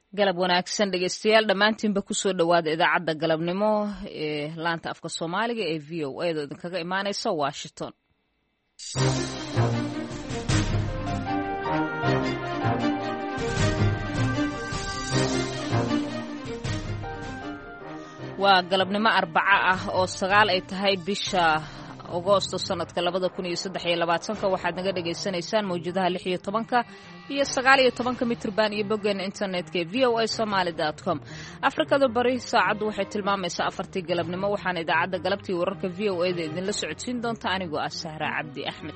galab wanaagsan dhegeystayaal dhammaantiinba kusoo dhowaada idaacadda galabnimo ee laanta afka soomaaliga ee v o a da idinkaga imaaneysa washington. waa galabnimo Arbaca ah oo 9 ay tahay bisha Agoosto sanadka 2023 waxaad naga dhageysanaysaan mawjadaha 16 iyo 19 mitrban iyo boggan internetka voasomali.com. Afrikada bari saacadu waxay tilmaamaysaa 4 galabnimo waxaan idaacadda galabtii wararka VOA da idinla socodsiin doonta anigoo ah Sahra Cabdi Axmed.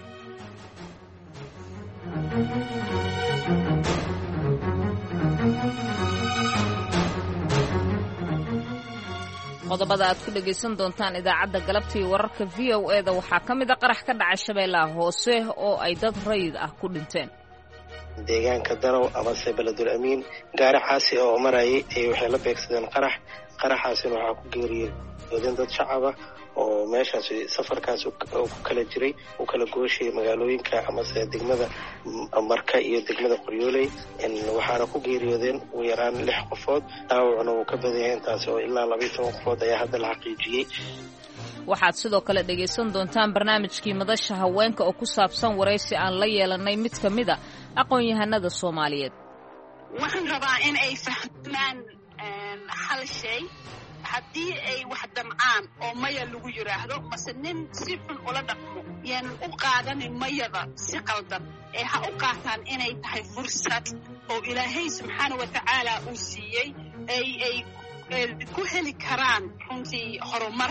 qodobada aad ku dhageysan doontaan idaacadda galabtii wararka VOA da waxaa ka mid ah qarax ka dhacay Shabeellaha Hoose oo ay dad rayid ah ku dhinteen. deegaanka Danow ama Beledul Amiin gaari xaasi oo marayay ay waxay la beegsadeen qaraxaasina waxaa ku geeriyooday dad shacab ah oo meeshaas safarkaas ku kala jiray u kala gooshay magaalooyinka ama degmada Marka iyo degmada Qoryooley waxaana ku geeriyoodeen ugu yaraan 6 qofood dhaawacna uu ka badan yahay intaas oo ilaa 12 qofood ayaa hadda la xaqiijiyay. waxaad sidoo kale dhageysan doontaan barnaamijkii madasha haweenka oo ku saabsan wareysi aan la yeelanay mid ka mid ah aqoon-yahanada Soomaaliyeed. waxaan rabaa in ay fahmaan hal shay haddii ay wax damcaan oo maya lagu yiraahdo mase nin si xun ula dhaqmo yaan u qaadanin mayada si qaldan ee ha u qaataan inay tahay fursad oo Ilaahay subxaanahu wa tacaala uu siiyey ay ku heli karaan runtii horumar.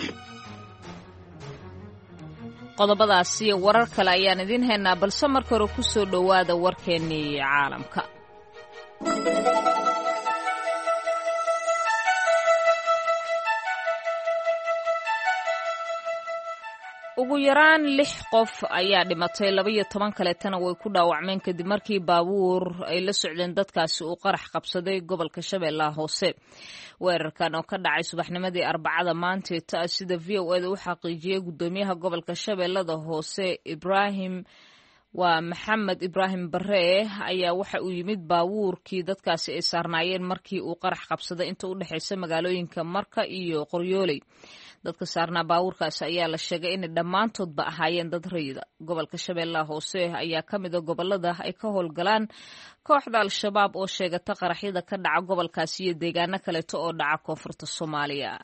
qodobadaasi warar kale ayaan idin haynaa balse marka hore ku soo dhowaada warkeennii caalamka. ugu yaraan 6 qof ayaa dhimatay 12 kaleetana way ku dhaawacmeen kadib markii baabuur ay la socdeen dadkaasi uu qarax qabsaday gobolka Shabeellaha Hoose. weerarkan oo ka dhacay subaxnimadii Arbacada maanta sida VOA da u xaqiijiyay gudoomiyaha gobolka Shabeellada Hoose Maxamed Ibrahim Barre ayaa waxa uu yimid baabuurkii dadkaasi ay saarnaayeen markii uu qarax qabsaday inta u dhaxaysa magaalooyinka Marka iyo Qoryooley. dadka saarnaa baabuurkaasi ayaa la sheegay in dhammaantoodba ahaayeen dad rayid ah. gobolka Shabeellaha Hoose ayaa ka mid ah gobolada ay ka howlgalaan kooxda Al-Shabaab oo sheegata qaraxyada ka dhaca gobolkaasi iyo deegaano kaleeto oo dhaca koonfurta Soomaaliya.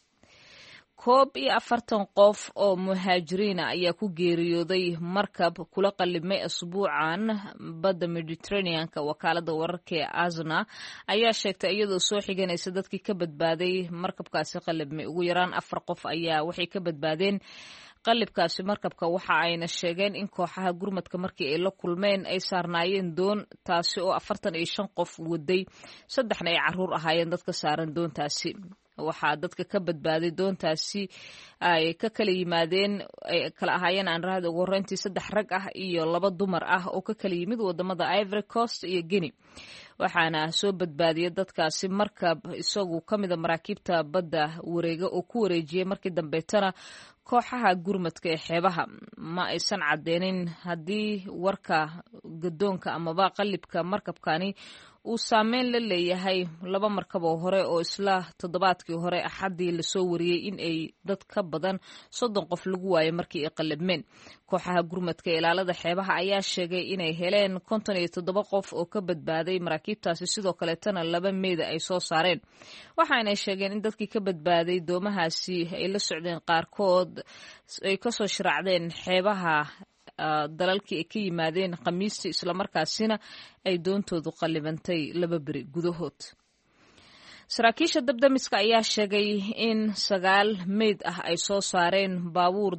41 qof oo muhaajiriin ayaa ku geeriyooday markab kula qalibmay asbuucan badda Mediterranean-ka. wakaalada wararka ee ASNA ayaa sheegtay iyadoo soo xiganaysa dadkii ka badbaaday markabkaasi qalibmay. ugu yaraan 4 qof ayaa waxay ka badbaadeen qalibkaasi markabka waxa ayna sheegeen in kooxaha gurmadka markii ay la kulmeen ay saarnaayeen doon taasi oo 45 qof waday 3 ay caruur ahaayeen dadka saaran doontaasi. waxaa dadka ka badbaaday doontaasi ay ka kala yimaadeen ay kala ahaayeen aan raad ugu horeyntii 3 rag ah iyo 2 dumar ah oo ka kala yimid wadamada Ivory Coast iyo Guinea. waxaana soo badbaadiyay dadkaasi markab isagu ka mid ah maraakiibta badda wareega oo ku wareejiyay markii dambeetana kooxaha gurmadka ee xeebaha. ma aysan cadeynin haddii warka gadoonka amaba qalibka markabkani uu saameyn la leeyahay 2 markab oo hore oo isla toddobaadkii hore Axadii la soo wariyay in ay dad ka badan 30 qof lagu waayay markii ay qalibmeen. kooxaha gurmadka ee ilaalada xeebaha ayaa sheegay inay heleen 57 qof oo ka badbaaday maraakiibtaasi sidoo kaleetana 2 meeda ay soo saareen. waxaanay sheegeen in dadkii ka badbaaday doomahaasi ay la socdeen qaarkood ay ka soo shiraacdeen xeebaha dalalkii ay ka yimaadeen Khamiistii isla markaasina ay doontoodu qalibantay 2 beri gudahood. saraakiisha dabdamiska ayaa sheegay in 9 meyd ah ay soo saareen baabuur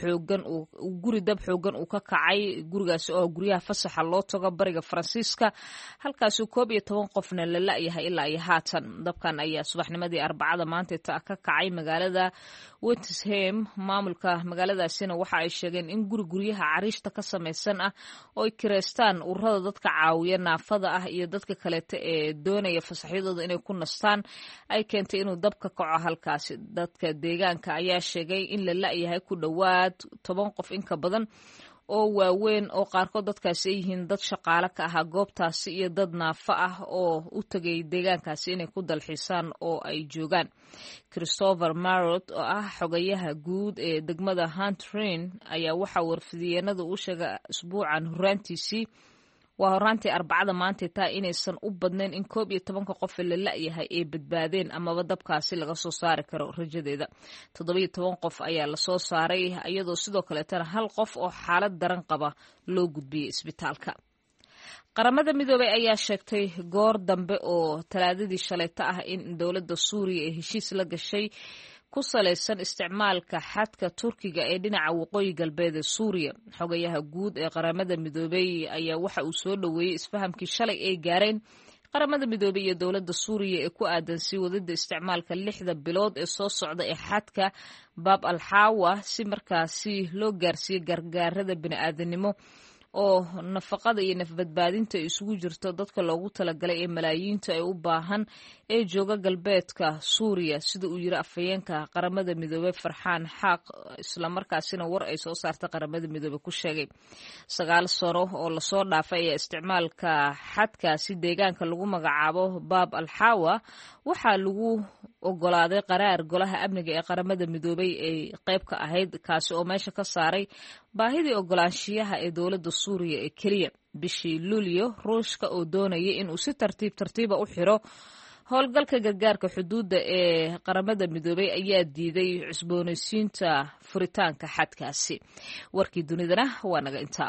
guri dab xoogan uu ka kacay gurigaasi oo guryaha fasaxa loo tago bariga Faransiiska halkaas 11 qofna la la'yahay ilaa iyo haatan. dabkan ayaa subaxnimadii Arbacada maanta ka kacay magaalada Wittenheim. maamulka magaaladaasina waxa ay sheegeen in guryaha cariishta ka samaysan ah oo ay kireystaan ururada dadka caawiya naafada ah iyo dadka kaleeta ee doonaya fasaxyadooda inay ku nastaan ay keentay inuu dab ka kaco halkaasi. dadka deegaanka ayaa sheegay in la la'yahay ku dhowaad 10 qof in ka badan oo waaweyn oo qaarkood dadkaasi ay yihiin dad shaqaale ka ahaa goobtaasi iyo dad naafo ah oo u tegay deegaankaasi inay ku dalxiisaan oo ay joogaan. Christopher Marot oo ah xogayaha guud ee degmada Huntrin ayaa waxaa warfidiyeenada u sheegay isbuucan horaantii Arbacada maanta taa inaysan u badnayn in 11 qof la la'yahay ay badbaadeen amaba dabkaasi laga soo saari karo rajadeeda. 17 qof ayaa la soo saaray iyadoo sidoo kaleetana 1 qof oo xaalad daran qaba loo gudbiyey isbitaalka. Qaramada Midoobay ayaa sheegtay goor dambe oo Talaadadii shalayta ah in dowladda Suuriya ay heshiis la gashay ku salaysan isticmaalka xadka Turkiga ee dhinaca waqooyi galbeed ee Suuriya. Xogayaha guud ee Qaramada Midoobay ayaa waxa uu soo dhaweeyay isfahamkii shalay ay gaareen Qaramada Midoobay iyo dowladda Suuriya ee ku aadan sii wadida isticmaalka 6 bilood ee soo socda ee xadka Bab al-Hawa si markaasi loo gaarsiiyo gargaarada bini'aadanimo oo nafaqada iyo nafbadbaadinta isugu jirto dadka loogu talagalay ee malaayiinta ay u baahan ee jooga galbeedka Suuriya sida uu yiri afhayeenka Qaramada Midoobay Farxaan Xaq isla markaasina war ay soo saartay Qaramada Midoobay ku sheegay 9 sano oo la soo dhaafay ee isticmaalka xadkaasi deegaanka lagu magacaabo Bab al-Hawa waxaa lagu ogolaaday qaraar golaha amniga ee Qaramada Midoobay ay qayb ka ahayd kaasi oo meesha ka saaray baahidii ogolaanshiyaha ee dowladda Suuriya ee kaliya. Bishii Luulyo Ruushka oo doonayay inuu si tartiiba u xiro howlgalka gargaarka xuduudda ee Qaramada Midoobay ayaa diiday cusboonaysiinta furitaanka xadkaasi. Warkii dunidana waa naga intaa.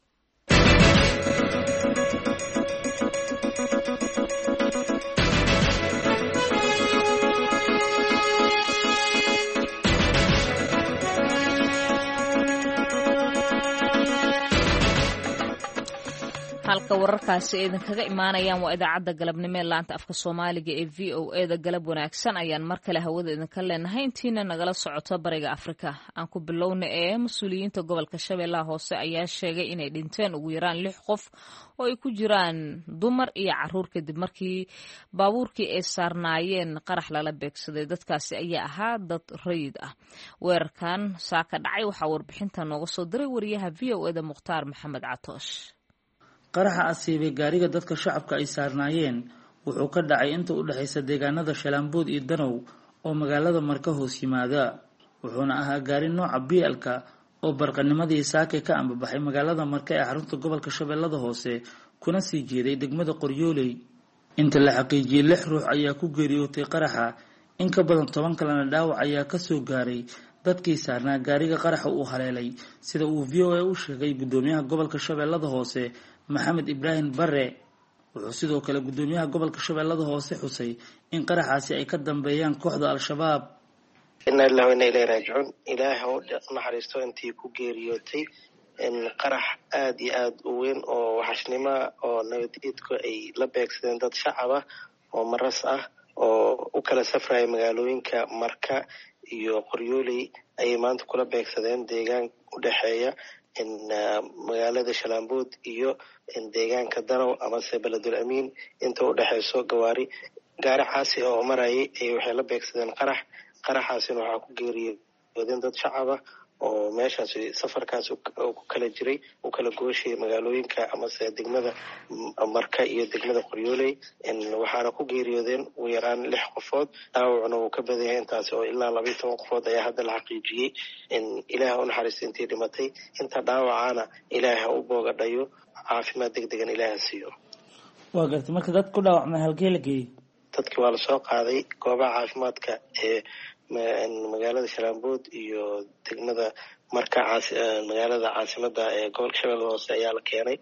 halka wararkaasi ay idinkaga imaanayaan waa idaacadda galabnimo ee laanta afka Soomaaliga ee VOA-da. galab wanaagsan ayaan mar kale hawada idinka leenahay intiina nagala socoto bariga Afrika. Aan ku bilowna ee mas'uuliyiinta gobolka Shabeellaha Hoose ayaa sheegay inay dhinteen ugu yaraan 6 qof oo ay ku jiraan dumar iyo caruur kadib markii baabuurkii ay saarnaayeen qarax lala beegsaday. dadkaasi ayaa ahaa dad rayid ah. weerarkan saaka dhacay waxaa warbixinta nooga soo diray wariyaha VOA-da Mukhtaar Maxamed Catoosh. qaraxa asiibay gaariga dadka shacabka ay saarnaayeen wuxuu ka dhacay inta u dhaxaysa deegaanada Shalambood iyo Danow oo magaalada Marka hoos yimaada. wuxuuna ahaa gaari nooca BL-ka oo barqanimadii saaka ka ambabaxay magaalada Marka ee xarunta gobolka Shabeellada Hoose kuna sii jeeday degmada Qoryooley. inta la xaqiijiyay 6 ruux ayaa ku geeriyootay qaraxa, in ka badan 10 kalena dhaawac ayaa ka soo gaaray dadkii saarnaa gaariga qaraxa uu haleelay, sida uu VOA u sheegay gudoomiyaha gobolka Shabeellada Hoose Maxamed Ibrahim Barre. wuxuu sidoo kale gudoomiyaha gobolka Shabeellada Hoose xusay in qaraxaasi ay ka dambeeyaan kooxda Al-Shabaab. inna lillahi wa inna ilayhi raaji'uun. ilaahay u naxariisto intii ku geeriyootay in qarax aad iyo aad u weyn oo waxashnimo oo nabadgeedku ay la beegsadeen dad shacab ah oo maras ah oo u kala safraya magaalooyinka Marka iyo Qoryooley ayay maanta kula beegsadeen deegaan u dhaxeeya in magaalada Shalambood iyo in deegaanka Danow ama Beledul Amiin inta u dhaxayso gaari caasi oo marayay ay waxay la beegsadeen qaraxaasina waxaa ku geeriyoodeen dad shacab ah oo meeshaas safarkaas ku kala jiray u kala gooshay magaalooyinka ama degmada Marka iyo degmada Qoryooley. waxaana ku geeriyoodeen ugu yaraan 6 qofood, dhaawacna uu ka badan yahay intaas oo ilaa 12 qofood ayaa hadda la xaqiijiyay. in ilaahay u naxariisto intii dhimatay, inta dhaawacana ilaahay u boogadhayo, caafimaad degdegan ilaahay siiyo. waa gartay marka dad ku dhaawacmay halkee la geeyay? dadkii waa la soo qaaday goobaha caafimaadka ee magaalada Shalambood iyo degmada Marka magaalada caasimada ee gobolka Shabeellaha Hoose ayaa la keenay.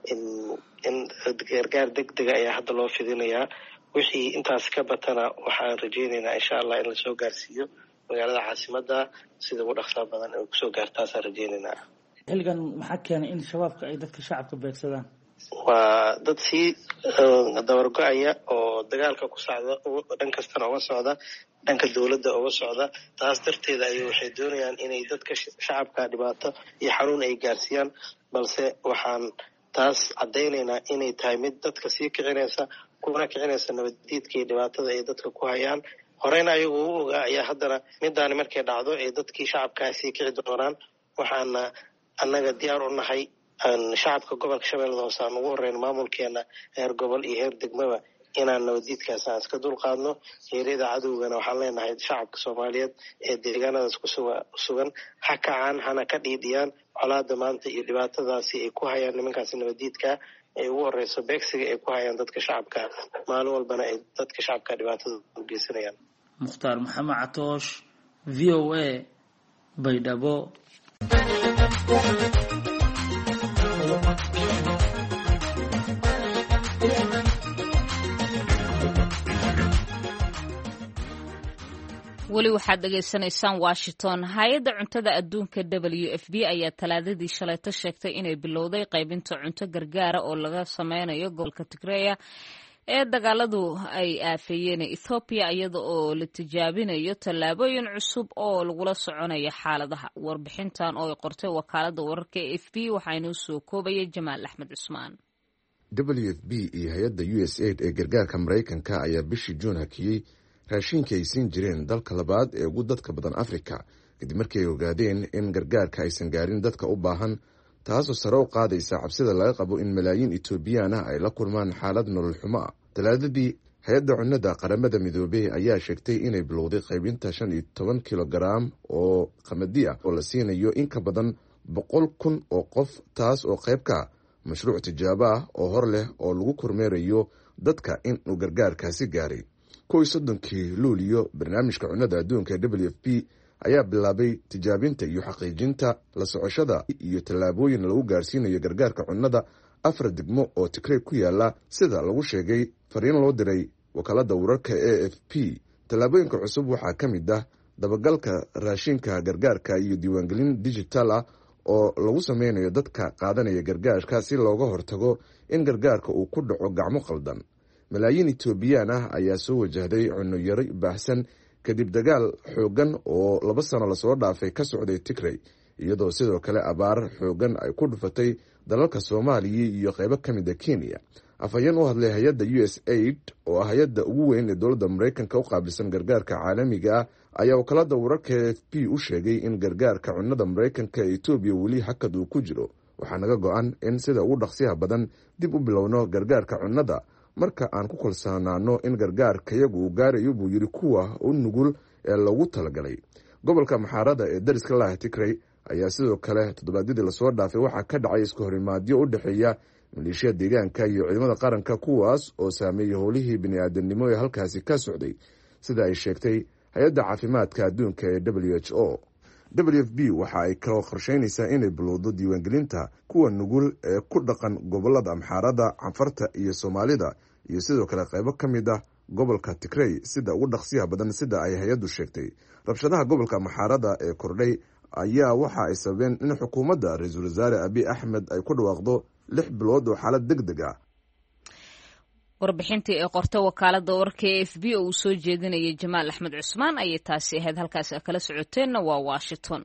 in gargaar degdeg ayaa hadda loo fidinayaa. wixii intaas ka batana waxaan rajaynaynaa insha Allah in la soo gaarsiiyo magaalada caasimada sida ugu dhaqsaha badan ay ku soo gaartaasaan rajaynaynaa. xilligan maxaa keenay in shabaabka ay dadka shacabka beegsadaan? waa dad sii dabargo-aya oo dagaalka ku socda dhan kastana uga socda, dhanka dowladda uga socda. taas darteeda ayay waxay doonayaan inay dadka shacabka dhibaato iyo xanuun ay gaarsiiyaan, balse waxaan taas caddaynaynaa inay tahay mid dadka sii kicinaysa, kuna kicinaysa nabaddiidka iyo dhibaatada ay dadka ku hayaan. horeyna ayagu u ogaa ayaa haddana midaani markay dhacdo ay dadkii shacabkaa sii kici doonaan. waxaana annaga diyaar u nahay shacabka gobolka shabeellada hoose aan ugu horreyn maamulkeena heer gobol iyo heer degmaba inaan nabaddiidkaas aan iska dulqaadno heeryada cadowgana waxaan leenahay shacabka soomaaliyeed ee deegaanadaas kusugan ha kacaan hana ka dhiidhiyaan colaada maanta iyo dhibaatadaasi ay ku hayaan nimankaasi nabaddiidka ay ugu horeyso beegsiga ay ku hayaan dadka shacabka maalin walbana ay dadka shacabka dhibaatada u geysanayaan. Mukhtaar Maxamed Catoosh, V O A, Baydhabo. weli waxaad dhegaysanaysaan Washington. hay-adda cuntada adduunka WFP ayaa talaadadii shalayto sheegtay inay bilowday qaybinta cunto gargaara oo laga sameynayo gobolka Tigray ee dagaaladu ay aafeeyeen Ethiopia iyada oo la tijaabinayo tallaabooyin cusub oo lagula soconayo xaaladaha. warbixintan oo ay qortay wakaaladda wararka AFP waxaanu soo koobay Jamaal Axmed Cusmaan. WFP iyo hay-adda USAID ee gargaarka Mareykanka ayaa bishii Juun hakiyay raashinka ay siin jireen dalka labaad ee ugu dadka badan Afrika kadib markii ay ogaadeen in gargaarka aysan gaarin dadka u baahan, taasoo sare u qaadaysa cabsida laga qabo in malaayiin Etoobiyaan ah ay la kulmaan xaalad nolol xumo ah. Talaadadii hay-adda cunnada qaramada midoobay ayaa sheegtay inay bilowday qaybinta 15 kilogaram oo qamadi ah oo la siinayo in ka badan 100,000 oo qof, taas oo qayb ka mashruuc tijaabo ah oo hor leh oo lagu kormeerayo dadka in uu gargaarkaasi gaaray. 31 Luulyo barnaamijka cunnada adduunka WFP ayaa bilaabay tijaabinta iyo xaqiijinta la socoshada iyo tallaabooyin lagu gaarsiinayo gargaarka cunnada 4 degmo oo Tigray ku yaala, sida lagu sheegay fariin loo diray wakaaladda wararka AFP. tallaabooyinka cusub waxaa ka mid ah dabagalka raashinka gargaarka iyo diiwaangelin digital ah oo lagu sameynayo dadka qaadanaya gargaarka si looga hortago in gargaarka uu ku dhaco gacmo qaldan. malaayiin Etoobiyaan ah ayaa soo wajahday cunno yari baahsan kadib dagaal xoogan oo 2 sano la soo dhaafay ka socday Tigray, iyadoo sidoo kale abaar xoogan ay ku dhufatay dalalka Soomaaliya iyo qaybo ka mid ah Kenya. afhayeen u hadlay hay'adda USAID oo ah hay'adda ugu weyn ee dowladda Mareykanka u qaabilsan gargaarka caalamiga ah ayaa wakaaladda wararka AFP u sheegay in gargaarka cunnada Mareykanka ee Ethiopia weli hakad uu ku jiro. waxaa naga go'an in sida ugu dhaqsiyaha badan dib u bilowno gargaarka cunnada marka aan ku kalsoonaano in gargaarka iyagu uu gaarayo buu yiri kuwa u nugul ee lagu talagalay. gobolka Maxaarada ee dariska la Tigray ayaa sidoo kale toddobaadyadii lasoo dhaafay waxaa ka dhacay isku horimaadyo u dhexeeya maleeshiyada deegaanka iyo ciidamada qaranka, kuwaas oo saameeyay howlihii bini'aadanimo ee halkaasi ka socday, sida ay sheegtay hay-adda caafimaadka adduunka ee WHO. WFP waxa ay ka qorsheynaysaa inay bilowdo diiwaangelinta kuwa nugul ee ku dhaqan gobolada Amxaarada, Canfarta iyo Soomaalida iyo sidoo kale qaybo ka mid ah gobolka Tigray sida ugu dhaqsiyaha badan, sida ay hay-addu sheegtay. rabshadaha gobolka Amxaarada ee kordhay ayaa waxa ay sababeen in xukuumadda Ra'iisul Wasaare Abiy Ahmed ay ku dhawaaqdo 6 bilood oo xaalad degdeg ah. warbixintii ee qortay wakaaladda wararka AFP oo uu soo jeedinayay Jamaal Axmed Cusmaan ayay taasi ahayd. halkaas kala socoteenna waa Washington.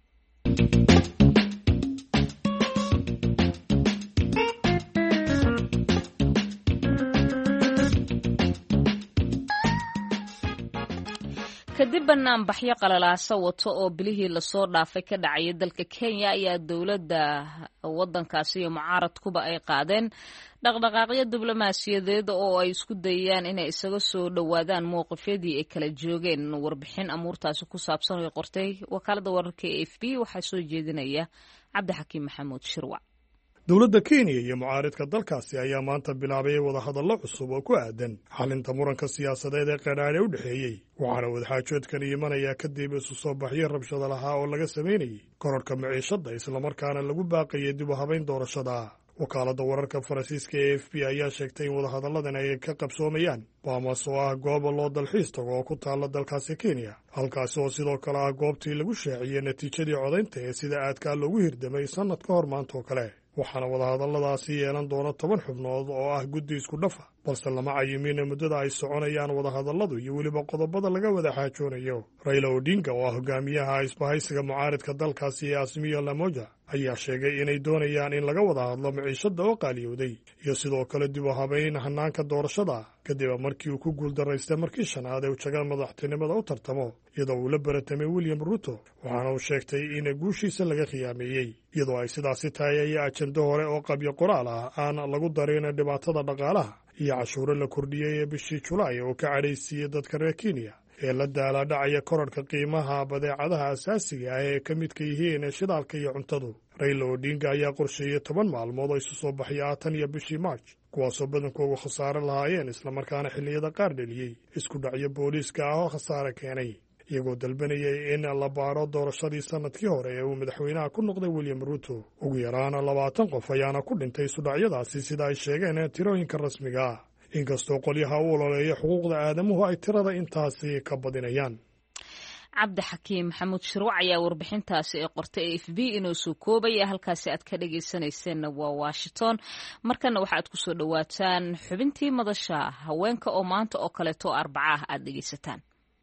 kadib banaanbaxyo qalalaasa wato oo bilihii lasoo dhaafay ka dhacaya dalka Kenya ayaa dowladda wadankaasi iyo mucaaradkuba ay qaadeen dhaqdhaqaaqyo diblomaasiyadeed oo ay isku dayayaan inay isaga soo dhowaadaan mowqifyadii ay kala joogeen. warbixin amuurtaasi ku saabsan oo qortay wakaaladda wararka AFP waxaa soo jeedinaya Cabdixakiim Maxamuud Shirwac. dowladda Kenya iyo mucaaridka dalkaasi ayaa maanta bilaabay wadahadallo cusub oo ku aadan xalinta muranka siyaasadeed ee qadhaadhe u dhexeeyey, waxaana wadaxaajoodkan imanayaa kadib isu soo baxyo rabshado lahaa oo laga samaynayay kororhka maciishadda islamarkaana lagu baaqayay dib u habayn doorashada. wakaaladda wararka Faransiiska ee AFP ayaa sheegtay in wadahadalladan ay ka qabsoomayaan Bomas oo ah goob loo dalxiis tago oo ku taalla dalkaasi Kenya, halkaasi oo sidoo kale ah goobtii lagu shaaciyay natiijadii codaynta ee sida aadkaa loogu hirdamay sannad ka hor maanta oo kale. waxaana wadahadalladaasi yeelan doona 10 xubnood oo ah guddi isku dhafa. balse lama cayimin muddada ay soconayaan wadahadalladu iyo weliba qodobada laga wada xaajoonayo. Raila Odinga oo ah hogaamiyaha isbahaysiga mucaaridka dalkaasi ee Azimio la Umoja ayaa sheegay inay doonayaan in laga wada hadlo maciishada oo qaaliyowday iyo sidoo kale dib u habayn hanaanka doorashada kadib markii uu ku guuldaraystay markii shanaad ee ujaga madaxtinimada u tartamo iyadoo uu la baratamay William Ruto, waxaana uu sheegtay in guushiisa laga khiyaameeyey. Iyadoo ay sidaasi tahay ayaa ajendo hore oo qabyo qoraal ah aan lagu darin dhibaatada dhaqaalaha iyo cashuuro la kordhiyey ee bishii Julaay oo ka cadhaysiiyey dadka reer Kenya ee la daaladhacaya korarhka qiimaha badeecadaha asaasiga ah ee ka midka yihiin shidaalka iyo cuntadu. Raila Odinga ayaa qorsheeyey 10 maalmood oo isu soo baxaya tan iyo bishii March, kuwaasoo badankoodu khasaare lahaayeen islamarkaana xilliyada qaar dheliyey isku dhacyo booliiska ah oo khasaare keenay, iyagoo dalbanayay in la baaro doorashadii sanadkii hore ee uu madaxweynaha ku noqday William Ruto. Ugu yaraan 20 qof ayaana ku dhintay isudhacyadaasi sida ay sheegeen tirooyinka rasmiga ah, inkastoo qolyaha u ololeeya xuquuqda aadamuhu ay tirada intaasi ka badinayaan. cabdixakiim maxamuud shirwac ayaa warbixintaasi ee qortay AFP inuu soo koobaya. halkaasi aad ka dhagaysanayseena waa Washington. markana waxaad ku soo dhawaataan xubintii madasha haweenka oo maanta oo kaleeto Arbaca ah aad dhagaysataan.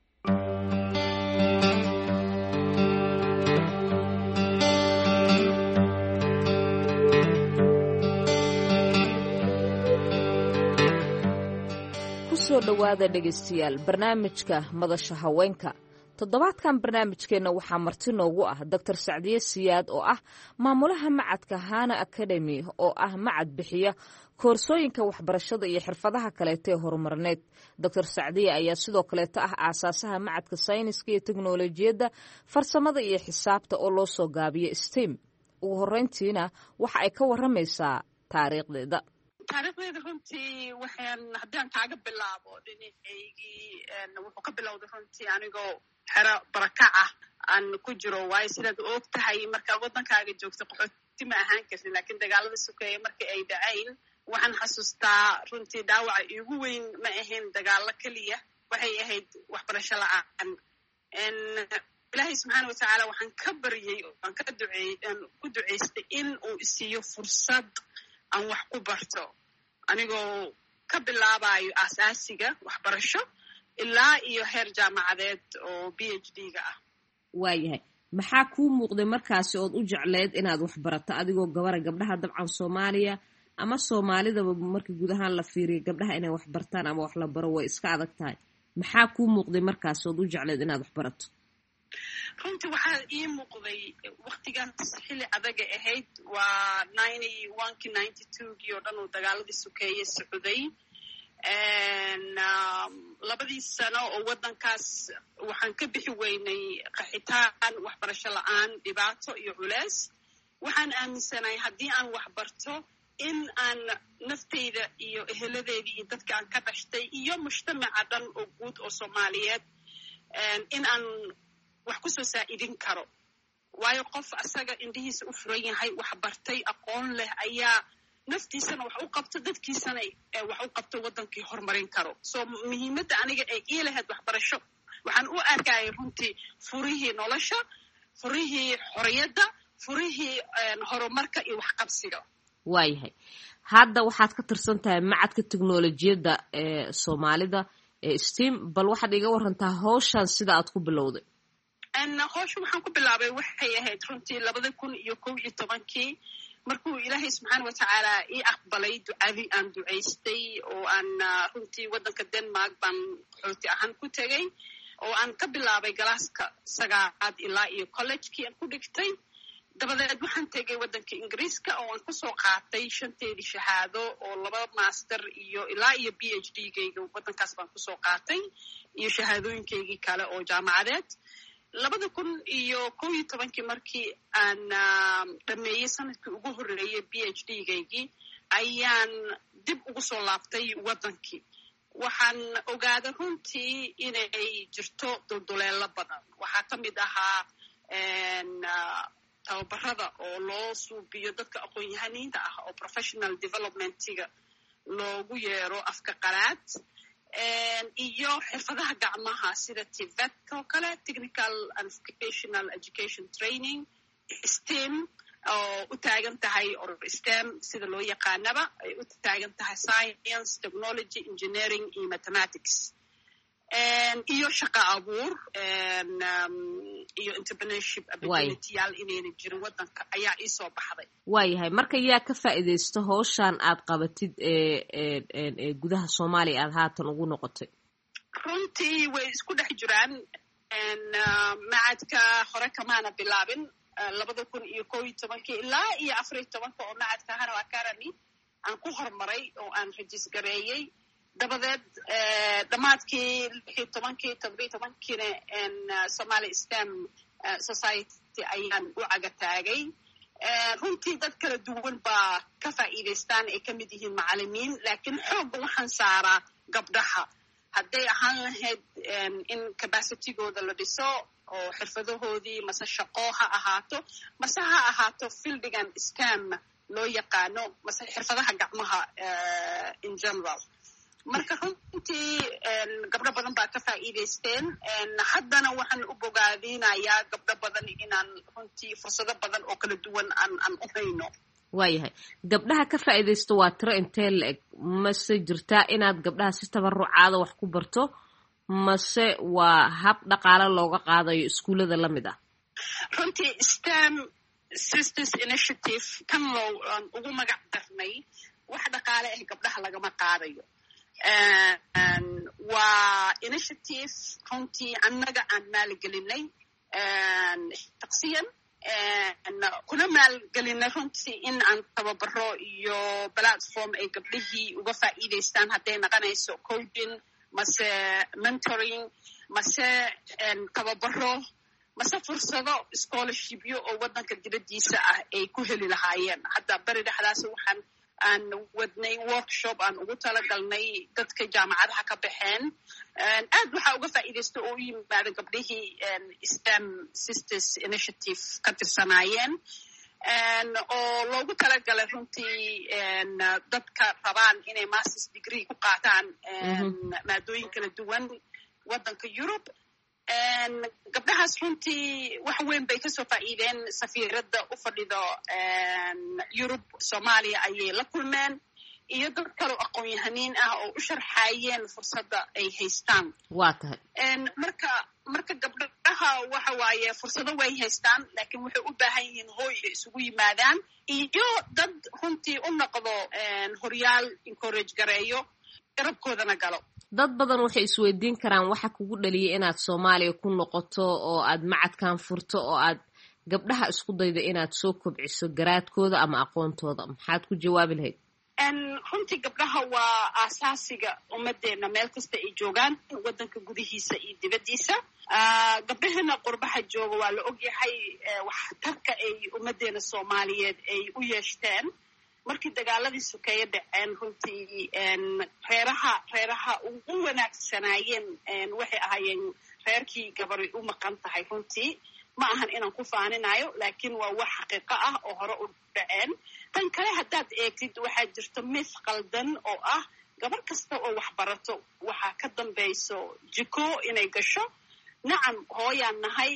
kusoo dhawaada dhegaystayaal barnaamijka madasha haweenka. toddobaadkan barnaamijkeenna waxaa marti noogu ah Dr. Sacdiye Siyaad oo ah maamulaha macadka Hana Academy oo ah macad bixiya koorsooyinka waxbarashada iyo xirfadaha kaleeto ee horumarineed. Dr. Sacdiye ayaa sidoo kaleeto ah aasaasaha macadka sayniska iyo teknolojiyadda farsamada iyo xisaabta oo loo soo gaabiyo STEM. ugu horreyntiina waxa ay ka warramaysaa taariikhdeeda. taariikhdeeda runtii haddaan kaaga bilaabo dhinacaygii wuxuu ka bilowday runtii anigoo xero barakac ah aan ku jiro, waayo sidaad og tahay markaad waddankaaga joogto qaxooti ma ahaan kartin, laakiin dagaalada sokeeye markii ay dhacayn waxaan xasuustaa runtii dhaawaca iigu weyn ma ahayn dagaalo keliya, waxay ahayd waxbarasho la'aan. ilaahay subxaana watacaala waxaan ka baryey aan ku ducaystay in uu isiiyo fursad aan wax ku barto anigoo ka bilaabayo asaasiga waxbarasho ilaa iyo heer jaamacadeed oo PhD-ga ah. waayahay, maxaa kuu muuqday markaasi ood u jecleed inaad wax barato adigoo gabdhaha dabcan Soomaaliya ama Soomaalidaba markii guud ahaan la fiiriyo gabdhaha inay wax bartaan ama wax la baro way iska adag tahay. maxaa kuu muuqday markaasi ood u jecleed inaad wax barato? runtii waxaa ii muuqday waktigaas xilli adaga ahayd waa 92 oo dhan uu dagaaladii sokeeye socday. labadii sano oo waddankaas waxaan ka bixi weynay qaxitaan, waxbarasho la'aan, dhibaato iyo culeys. waxaan aaminsanahay haddii aan wax barto in aan naftayda iyo eheladeedii iyo dadka aan ka dhashtay iyo mujtamaca dhan oo guud oo Soomaaliyeed in aan wax ku soo saa'idin karo, waayo qof asaga indhihiisa u furan yahay wax bartay aqoon leh ayaa naftiisana wax u qabto, dadkiisana wax u qabto, waddankii horumarin karo. soo muhiimadda aniga ay ii lahayd waxbarasho waxaan u arkayay runtii furihii nolosha, furihii xorriyadda, furihii horumarka iyo waxqabsiga. waayahay, hadda waxaad ka tirsan tahay macadka teknolojiyadda ee Soomaalida ee STEM. bal waxaad iga warantaa hawshan sida aad ku bilowday? hawsha waxaan ku bilaabay waxay ahayd runtii 2011 markuu ilaahay subxaana watacaala ii aqbalay ducadii aan ducaystay oo aan runtii waddanka Denmark baan qaxooti ahaan ku tegay oo aan ka bilaabay galaaska 9aad ilaa iyo college-kii aan ku dhigtay. dabadeed waxaan tegay waddanka Ingiriiska oo aan kusoo qaatay 5 shahaado oo 2 master iyo ilaa iyo PhD-gayga waddankaas baan kusoo qaatay iyo shahaadooyinkaygii kale oo jaamacadeed. 2011 markii aan dhameeyey sanadkii ugu horreeyey PhD-gaygii ayaan dib ugu soo laabtay waddankii. waxaan ogaaday runtii inay jirto dulduleelo badan. waxaa ka mid ahaa tababarada oo loo suubiyo dadka aqoon-yahaniinta ah oo professional developmentiga loogu yeero afka qalaad, iyo xirfadaha gacmaha sida TVET oo kale, technical and vocational education training, STEM, oo u taagan tahay or STEM sida loo yaqaanaba ay u taagan tahay science, technology, engineering iyo mathematics. Iyo shaqo abuur iyo entrepreneurship opportunityyaal inayna jirin waddanka ayaa ii soo baxday. waayahay marka yaa ka faa'iidaysto hawshan aad qabatid ee gudaha Soomaaliya aad haatan ugu noqotay? runtii way isku dhex jiraan. macadka hore kamaana bilaabin 2011 ilaa iyo 14 oo macadka Hano Academy aan ku hormaray oo aan registereeyey. dabadeed dhammaadkii 17 Somali STEM Society ayaan u cagataagay. runtii dad kala duwan baa ka faa'iidaystaan ay ka mid yihiin macallimiin, laakiin xoogga waxaan saaraa gabdhaha. hadday ahaan lahayd in capacitygooda la dhiso oo xirfadahoodii mase shaqo ha ahaato mase ha ahaato fieldigan STEM loo yaqaano mase xirfadaha gacmaha in general. marka runtii gabdho badan baa ka faa'iidaysteen. haddana waxaan u bogaadinayaa gabdho badan inaan runtii fursado badan oo kala duwan aan u hayno. waayahay gabdhaha ka faa'iidaysto waa tiro intee la-eg? mase jirtaa inaad gabdhaha si tabarucaada wax ku barto mase waa hab dhaqaale looga qaadayo iskuullada la mid ah? runtii STEM Sisters Initiative kan aan ugu magac darnay wax dhaqaale ah gabdhaha lagama qaadayo. waa initiative runtii annaga aan maalgelinay shakhsiyan kuna maalgelinay runtii in aan tababaro iyo platform ay gabdhihii uga faa'iidaystaan hadday naqanayso coaching mase mentoring mase tababaro mase fursado scholarshipyo oo waddanka dibaddiisa ah ay ku heli lahaayeen. hadda beri dhexdaas aan wadnay workshop aan ugu talagalnay dadka jaamacadaha ka baxeen. aad waxaa uga faa'iidaysta oo u yimaada gabdhihii STEM Sisters Initiative ka tirsanaayeen oo loogu talagalay runtii dadka rabaan inay masters degree ku qaataan maadooyin kala duwan waddanka Europe. gabdhahaas runtii wax weyn bay kasoo faa'iideen. safiiradda u fadhido Europe Soomaaliya ayay la kulmeen iyo dad kaloo aqoon-yahaniin ah oo u sharxaayeen fursadda ay haystaan. waa tahay marka gabdhaha waxa waaye fursado way haystaan, laakiin waxay u baahan yihiin hooy ay isugu yimaadaan iyo dad runtii u noqdo horyaal encourage gareeyo garabkoodana galo. dad badan waxay isweydiin karaan waxa kugu dhaliyay inaad Soomaaliya ku noqoto oo aad macadkan furto oo aad gabdhaha isku daydo inaad soo kobciso garaadkooda ama aqoontooda. maxaad ku jawaabi lahayd? runtii gabdhaha waa aasaasiga ummadeenna meel kasta ay joogaan, waddanka gudihiisa iyo dibaddiisa. gabdhaheena qurbaha jooga waa la ogyahay waxtarka ay ummaddeena Soomaaliyeed ay u yeeshteen markii dagaaladii sokeeye dhaceen. runtii reeraha ugu wanaagsanaayeen waxay ahaayeen reerkii gabari u maqan tahay. runtii ma ahan inaan ku faaninayo, laakiin waa wax xaqiiqo ah oo hore u dhaceen. tan kale haddaad eegtid waxaa jirto mis qaldan oo ah gabar kasta oo wax barato waxaa ka dambayso jiko inay gasho. nacam hooyaan nahay,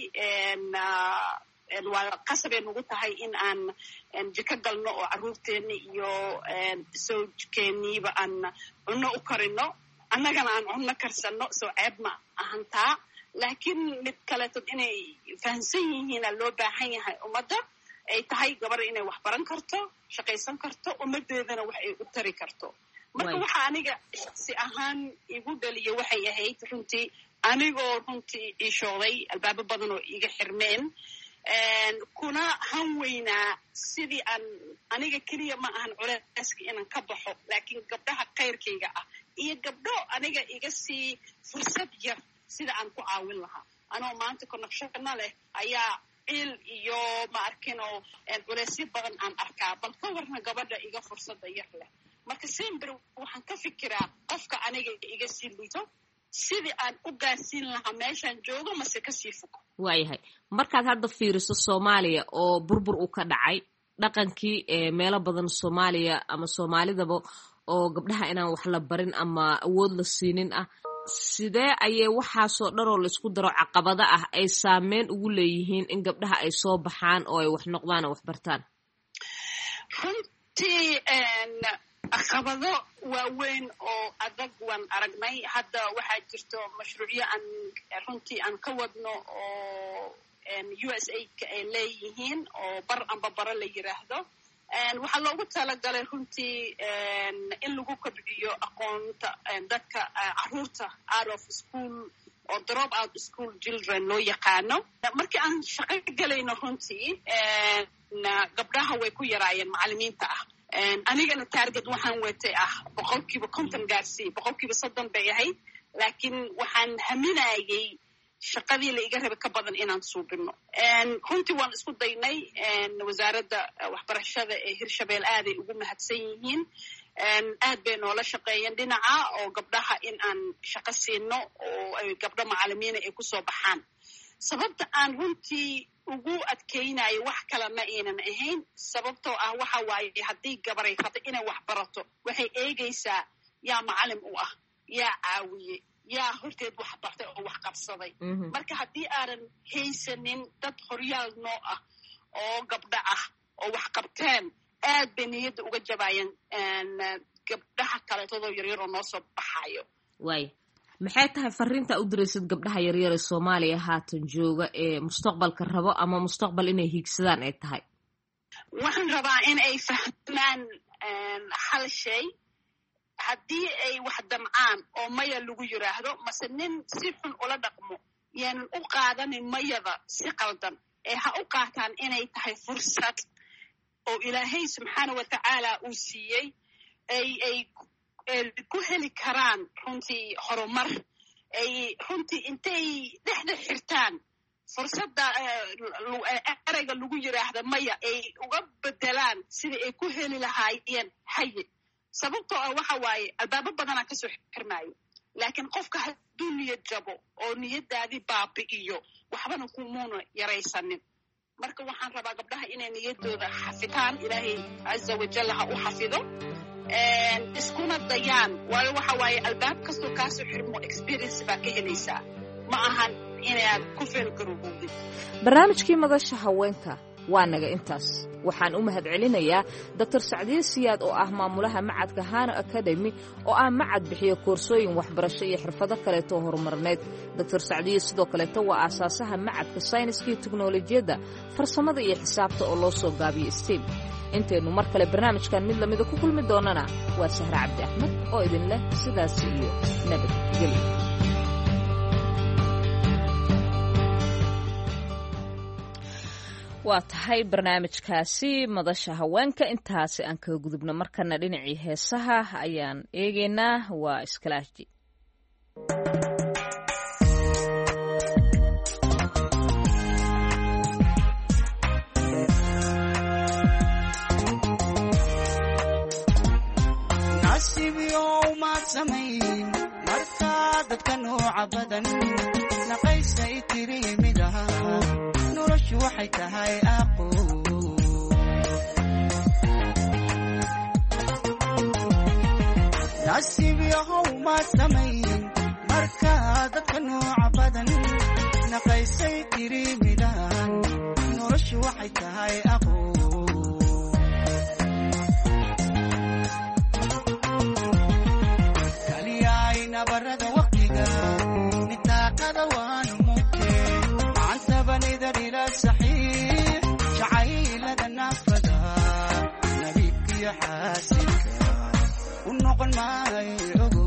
waa qasabay nagu tahay in aan jiko galno oo carruurteenni iyo sawjkeeniiba aan cunno u karino, annagana aan cunno karsanno. soo ceeb ma ahantaa, laakiin mid kaleetod inay fahamsan yihiina loo baahan yahay ummadda. ay tahay gabar inay wax baran karto, shaqaysan karto, ummaddeedana wax ay u tari karto. marka waxa aniga si ahaan igu dhaliya waxay ahayd runtii anigoo runtii iishooday albaabo badan oo iga xirmeen, kuna han weynaa sidii aan aniga keliya ma ahan culeyska inaan ka baxo, laakiin gabdhaha khayrkayga ah iyo gabdho aniga iga sii fursad yar sida aan ku caawin lahaa. anoo maanta connection leh ayaa ciil iyo ma arkinoo culeysyo badan aan arkaa, bal ka warna gabadha iga fursadda yar leh. marka sember waxaan ka fikiraa qofka aniga iga sii liito sidii aan u gaarsiin lahaa meeshaan joogo mase kasii fog. waayahay markaad hadda fiiriso Soomaaliya oo burbur uu ka dhacay, dhaqankii meelo badan Soomaaliya ama Soomaalidaba oo gabdhaha inaan wax la barin ama awood la siinin ah, sidee ayay waxaasoo dhan oo laisku daro caqabada ah ay saameyn ugu leeyihiin in gabdhaha ay soo baxaan oo ay wax noqdaan oo wax bartaan? runtii caqabado waaweyn oo adag waan aragnay. Hadda waxaa jirto mashruucyo runtii aan ka wadno oo USAID-ka ay leeyihiin oo bar amba bara la yiraahdo. Waxaa loogu talagalay runtii in lagu kobciyo aqoonta dadka caruurta out of school oo drop out school children loo yaqaano. Markii aan shaqo galayno runtii gabdhaha way ku yaraayeen macallimiinta ah. Anigana target waxaan watay 50% gaarsii 30% bay ahayd, laakiin waxaan haminayay shaqadii la iga rabay ka badan inaan suubino. Runtii waan isku daynay wasaaradda waxbarashada ee Hirshabelle aaday ugu mahadsan yihiin. Aad bay noola shaqeeyeen dhinaca oo gabdhaha in aan shaqo siino oo ay gabdho macallimiina ay ku soo baxaan. Sababta aan runtii ugu adkaynayo wax kale ma aynan ahayn, sababtoo ah waxa waaye haddii gabaray rabto inay wax barato waxay eegaysaa yaa macallin u ah, yaa caawiye, yaa horteed wax bartay oo wax qabsaday. Marka haddii aanan haysanin dad horyaal noo ah oo gabdho ah oo wax qabteen, aad bay niyadda uga jabaayeen gabdhaha kaleetadoo yaryar oo noo soo baxayo. waay maxay tahay fariinta u diraysid gabdhaha yaryar ee Soomaaliya haatan jooga ee mustaqbalka rabo ama mustaqbal inay hiigsadaan ay tahay? Waxaan rabaa in ay fahmaan hal shay. Haddii ay wax damcaan oo maya lagu yiraahdo mase nin si xun ula dhaqmo, yaanan u qaadanin mayada si qaldan ee ha u qaataan inay tahay fursad oo Ilaahay subxaana wa tacaala uu siiyey ay ku heli karaan runtii horumar. Ay runtii intay dhexda xirtaan fursadda erayga lagu yiraahdo maya ay uga bedelaan sidii ay ku heli lahaayeen haye. Sababtoo ah waxa waaye albaabo badanaa kasoo xirmaayo, laakiin qofka hadduu niyad jabo oo niyadaadii baabi'iyo waxbana kumuuna yaraysanin. Marka waxaan rabaa gabdhaha inay niyaddooda xafitaan, Ilaahay caza wajalla ha u xafido, iskuna dayaan. Waayo waxa waaye albaab kastoo kaasoo xirmo experience baa ka helaysaa, ma ahan inaad ku feelgarowdid. barnaamijkii madasha haweenka waa naga intaas. waxaan u mahadcelinayaa Dr. Sacdiye Siyaad oo ah maamulaha macadka Hana Academy oo ah macad bixiya koorsooyin waxbarasho iyo xirfado kale oo horumarneed. Dr. Sacdiye sidoo kale waa aasaasaha macadka sayniska iyo teknoolajiyadda, farsamada iyo xisaabta oo loo soo gaabiyo STEM. intaynu mar kale barnaamijkan mid lamida ku kulmi doonana waa Sahra Cabdi Axmed oo idin leh sidaas iyo nabadgelyo. waa tahay barnaamijkaasi madasha haweenka intaasi aan kaga gudubno. markana dhinacii heesaha ayaan eegaynaa. waa Iskalaaji. nasiibyow maad samayn markaa dadka nooca badan naqaysay tiri mid ahaa noloshu waxay tahay aqoon. nasiibyow maad samayn markaa dadka nooca badan naqaysay tiri mid ahaa noloshu waxay tahay aqoon. nabarada waqtiga nitaaqada waan mugtee macantabanida ila saxiix jacaylada naafada nabiibkiyo xaasinka u noqon maayo ogo.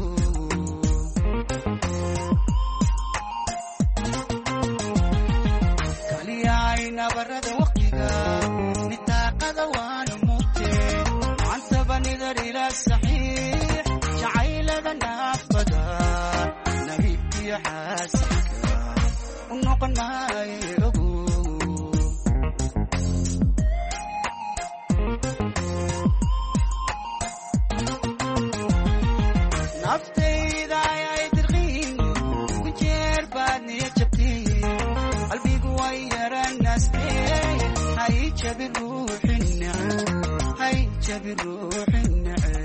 kaliyaay nabarada waqtiga nitaaqada waan mugtee macantabanida ila saxiix jacaylada naafada nabiibkiyo xaasinka u noqon maayo ogo. naftayda ayay dirqiin ku jeer baad niyad jabtiin qalbigu way yaranaastee hay jabin ruuxin neceb hay jabin ruuxin neceb.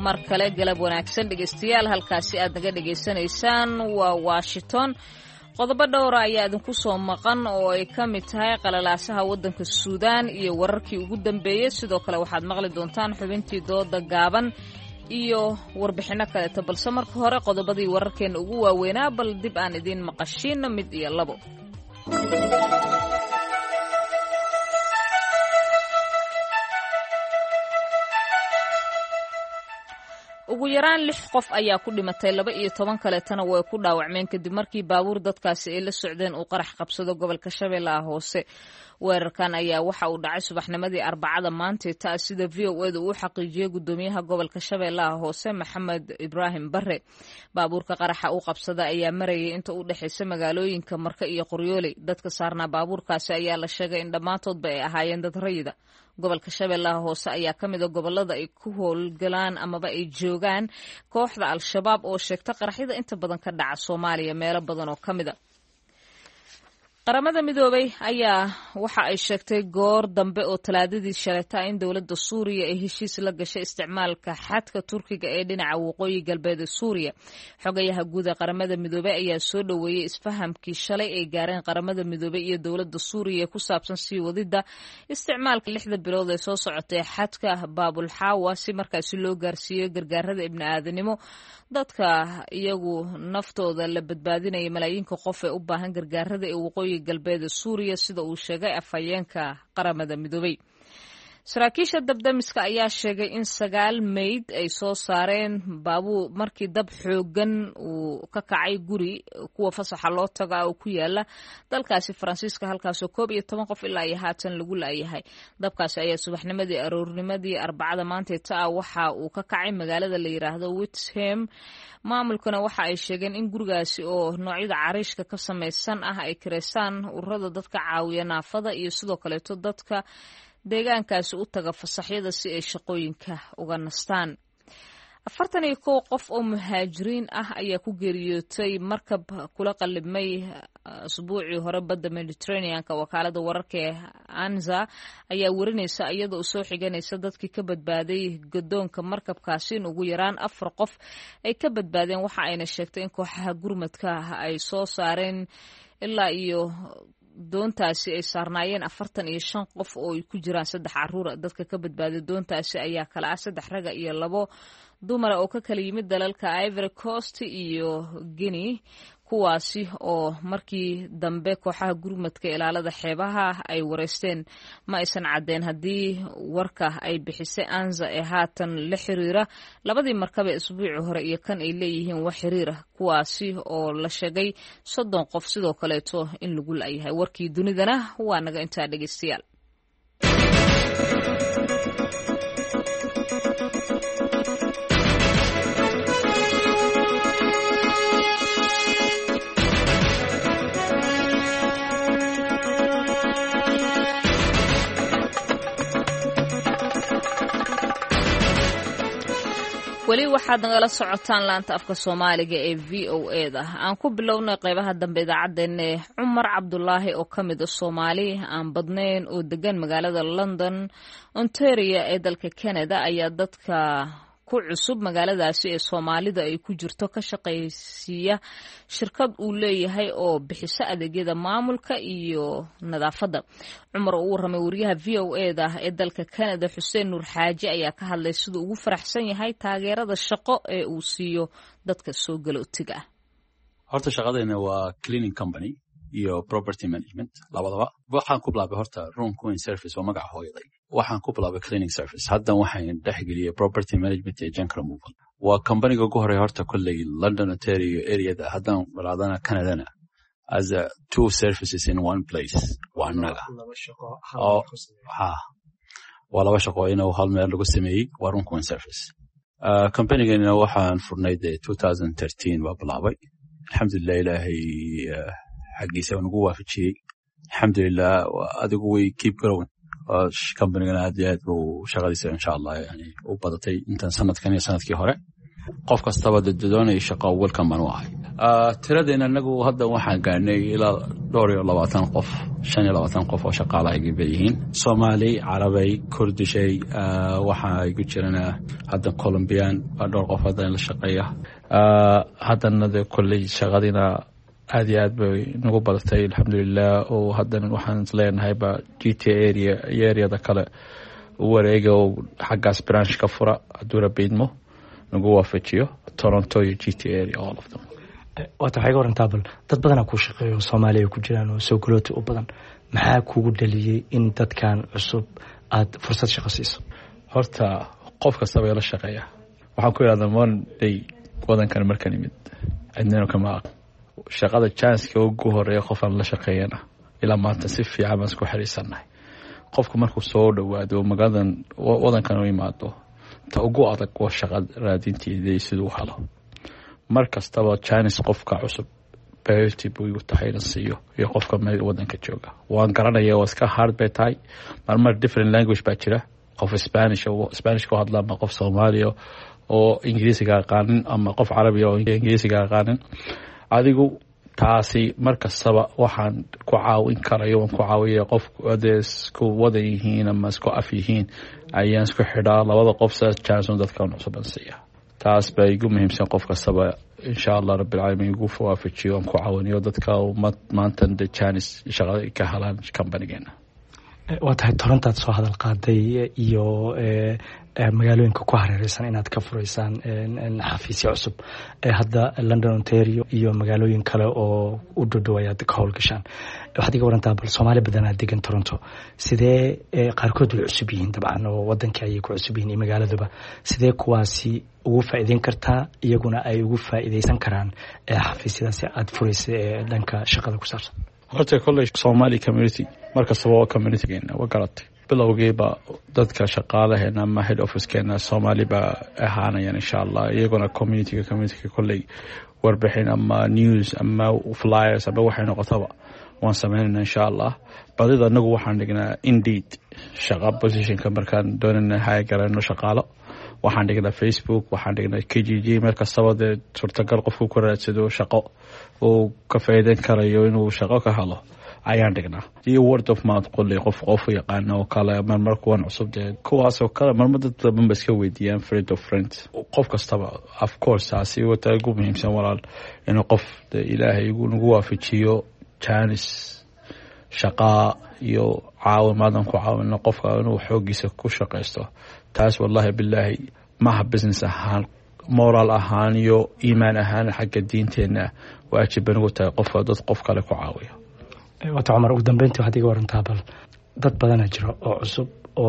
mar kale galab wanaagsan dhegaystayaal halkaasi aad naga dhegaysanaysaan waa Washington. qodobo dhowr ah ayaa idinku soo maqan oo ay ka mid tahay qalalaasaha waddanka Suudaan iyo wararkii ugu dambeeyay. Sidoo kale waxaad maqli doontaan xubintii dooda gaaban iyo warbixino kale. Balse marka hore qodobadii wararkeena ugu waaweynaa bal dib aan idin maqashiino mid iyo labo. ugu yaraan 6 qof ayaa ku dhimatay 12 kaleetana way ku dhaawacmeen kadib markii baabuur dadkaasi ay la socdeen uu qarax qabsado gobolka Shabeellaha Hoose. weerarkan ayaa waxa uu dhacay subaxnimadii Arbacada maanta sida VOA uu xaqiijiyay gudoomiyaha gobolka Shabeellaha Hoose Maxamed Ibrahim Barre. baabuurka qaraxa uu qabsada ayaa marayay inta u dhaxaysa magaalooyinka Marka iyo Qoryooley. dadka saarnaa baabuurkaasi ayaa la sheegay in dhammaantoodba ay ahaayeen dad rayida. gobolka Shabeellaha Hoose ayaa ka mid ah gobolada ay ku howlgalaan amaba ay joogaan kooxda Al-Shabaab oo sheegta qaraxyada inta badan ka dhaca Soomaaliya meelo badan oo ka mid ah. qaramada midoobay ayaa waxa ay sheegtay goor dambe oo Talaadadii shalayta in dawladda Suuriya ay heshiis la gashay isticmaalka xadka Turkiga ee dhinaca waqooyi galbeed ee Suuriya. xogayaha guud ee qaramada midoobay ayaa soo dhaweeyay isfahamkii shalay ay gaareen qaramada midoobay iyo dawladda Suuriya ku saabsan sii wadida isticmaalka 6 bilood ee soo socotay xadka Baabul Xaawa si markaasi loo gaarsiiyo gargaarada ibni'aadanimo dadka iyagu naftooda la badbaadinaya malaayiinka qof ee u baahan gargaarada ee waqooyi galbeed Suuriya sida uu sheegay afhayeenka qaramada midoobay. saraakiisha dabdamiska ayaa sheegay in 9 meyd ay soo saareen baabuur markii dab xoogan uu ka kacay guri kuwa fasaxa loo taga oo ku yaala dalkaasi Faransiiska halkaas oo 12 qof ilaa ay haatan lagu laayahay. dabkaasi ayaa subaxnimadii aroornimadii Arbacada maanta waxa uu ka kacay magaalada la yiraahdo Witsham. maamulkuna waxa ay sheegeen in gurigaasi oo noocyada cariishka ka samaysan ah ay kireysaan ururada dadka caawiya naafada iyo sidoo kale dadka deegaankaasi u taga fasaxyada si ay shaqooyinka uga nastaan. 41 qof oo muhaajiriin ah ayaa ku geeriyootay markab kula qalibmay usbuucii hore badda Mediterranean-ka. wakaalada wararka ee Anza ayaa warinaysa iyadoo soo xiganaysa dadkii ka badbaaday gadoonka markabkaasi in ugu yaraan 4 qof ay ka badbaadeen. waxa ayna sheegtay in kooxaha gurmadka ay soo saareen ilaa iyo doontaasi ay saarnaayeen 45 qof oo ay ku jiraan 3 caruur. dadka ka badbaaday doontaasi ayaa kala ah 3 rag iyo 2 dumar oo ka kala yimid dalalka Ivory Coast iyo Guinea, kuwaasi oo markii dambe kooxaha gurmadka ilaalada xeebaha ay wareysteen. ma aysan cadeen haddii warka ay bixisay Anza ee haatan la xiriira labadii markab ee isbuucii hore iyo kan ay leeyihiin wax xiriir ah, kuwaasi oo la sheegay 30 qof sidoo kaleeto in lagu laayahay. warkii dunidana waa naga intaa dhegeystayaal. weli waxaad nagala socotaan laanta afka Soomaaliga ee VOA-da. aan ku bilownay qaybaha dambe idaacadeena. Cumar Cabdulaahi oo ka mid ah Soomaali aan badnayn oo degan magaalada London, Ontario ee dalka Canada ayaa dadka ku cusub magaaladaasi ee Soomaalida ay ku jirto ka shaqaysiya shirkad uu leeyahay oo bixisa adeegyada maamulka iyo nadaafadda. Cumar oo warramay wariyaha VOA-da ee dalka Canada Xuseen Nuur Xaaji ayaa ka hadlay sidoo ugu faraxsan yahay taageerada shaqo ee uu siiyo dadka soo galootiga. horta shaqadeena waa cleaning company iyo property management labadaba. waxaan ku bilaabay horta room cleaning service oo magaca hooyaday. waxaan ku bilaabay cleaning service. hadda waxaan dhexgeliyay property management iyo junk removal. waa companyga ugu horeeya horta kolley London Ontario area-da. haddaan walaadana Canadana as a 2 services in one place. waa naga waa laba shaqo inuu hal meel lagu sameeyey. waa room cleaning service. companygeena waxaan furnay 2013 baa bilaabay. alxamdulilah ilaahay xaggiisa nagu waafajiyey. alxamdulilah adigu way keep growing. companygan aad iyo aad buu shaqadiisa insha allah yani u badatay intan sanadkan iyo sanadkii hore. qof kastaba doonaya shaqo welcome baan u ahay. tiradeena anagu hadda waxaan gaarnay ilaa 22 qof 25 qof oo shaqaalahayga yihiin Soomaali Carabay Kurdishay waxaa igu jirana hadda Colombian dhowr qof hadda la shaqeeya haddana kulli shaqadina aad iyo aad bay nagu badatay alxamdulillah oo haddana waxaan leenahay ba GTA area kale wareega oo xaggaas branch ka fura adura beedmo nagu waafajiyo Toronto iyo GTA area all of them waxa ay warantaa bal dad badan ku shaqeeyo Soomaaliya ku jiraan oo soo galooti u badan maxaa kugu dhaliyay in dadkan cusub aad fursad shaqo siiso horta qof kasta way la shaqeeya waxaan ku yiraahdaa monday wadankan markan imid adnano kama shaqada chance-ka ugu horeeya qof aan la shaqeeyana ilaa maanta si fiican baan isku xiriirsanahay qofku markuu soo dhawaado magadan wadankan u imaado ta ugu adag waa shaqada raadinteeda sidoo helo markastaba Chinese qofka cusub priority buu tahay siiyo iyo qofka meel wadanka jooga waan garanayaa waa iska hard bay tahay marmar different language baa jira qof Spanish ku hadla ama qof Soomaali oo Ingiriisiga aqaanin ama qof Carabi oo Ingiriisiga aqaanin adigu taasi markastaba waxaan ku caawin karayo waan ku caawiyaa qof isku wada yihiin ama isku af yihiin ayaan isku xidhaa labada qof saas chance dadka cusub siiya taas bay ugu muhiimsan qof kastaba insha Allah rabbil alamin ugu fawaafajiyo aan ku caawinayo dadka maanta the chance shaqada ka helaan company-geena waa tahay Toronto soo hadal qaaday iyo magaalooyinka ku hareeraysan inaad ka furaysaan xafiisyo cusub hadda London Ontario iyo magaalooyin kale oo u dhowaad ka howlgashaan waxaad iga warantaa bal Soomaali badan aad degan Toronto sidee qaarkood way cusub yihiin dabcan oo wadanka ay ku cusub yihiin magaaladaba sidee kuwaasi ugu faa'iideyn kartaa iyaguna ay ugu faa'iideysan karaan xafiisyadaas aad furaysay dhanka shaqada ku saabsan horta college Somali community markastaba community-geena waa garatay bilowgeeba dadka shaqaalaheena ama head office-keena Soomaali ba ahaanayaan insha Allah iyaguna community colley warbixin ama news ama flyers ama waxay noqotaba waan sameynaa insha Allah badida anagu waxaan dhignaa Indeed shaqa position-ka markaan doonana hay garano shaqaalo waxaan dhignaa Facebook waxaan dhignaa KGG markastaba suurtagal qofku ku raadsado shaqo oo ka faa'iideyn karayo inuu shaqo ka helo ayaan dhignaa iyo word of mouth qolay qof yaqaan oo kale marmar kuwan cusub kuwaas oo kale marmar dad badan iska weydiiyaan friend of friends qof kastaba of course taasi wata ugu muhiimsan walaal inuu qof Ilaahay ugu waafajiyo chance shaqa iyo caawimadan ku caawino qofka inuu xoogiisa ku shaqeysto taas wallahi billahi ma business ahaan moral ahaan iyo iimaan ahaan xagga diinteena waajib ugu tahay qof kale ku caawiyo wata Umar ugu dambeyntii waxaad iga warantaa bal dad badan jira oo cusub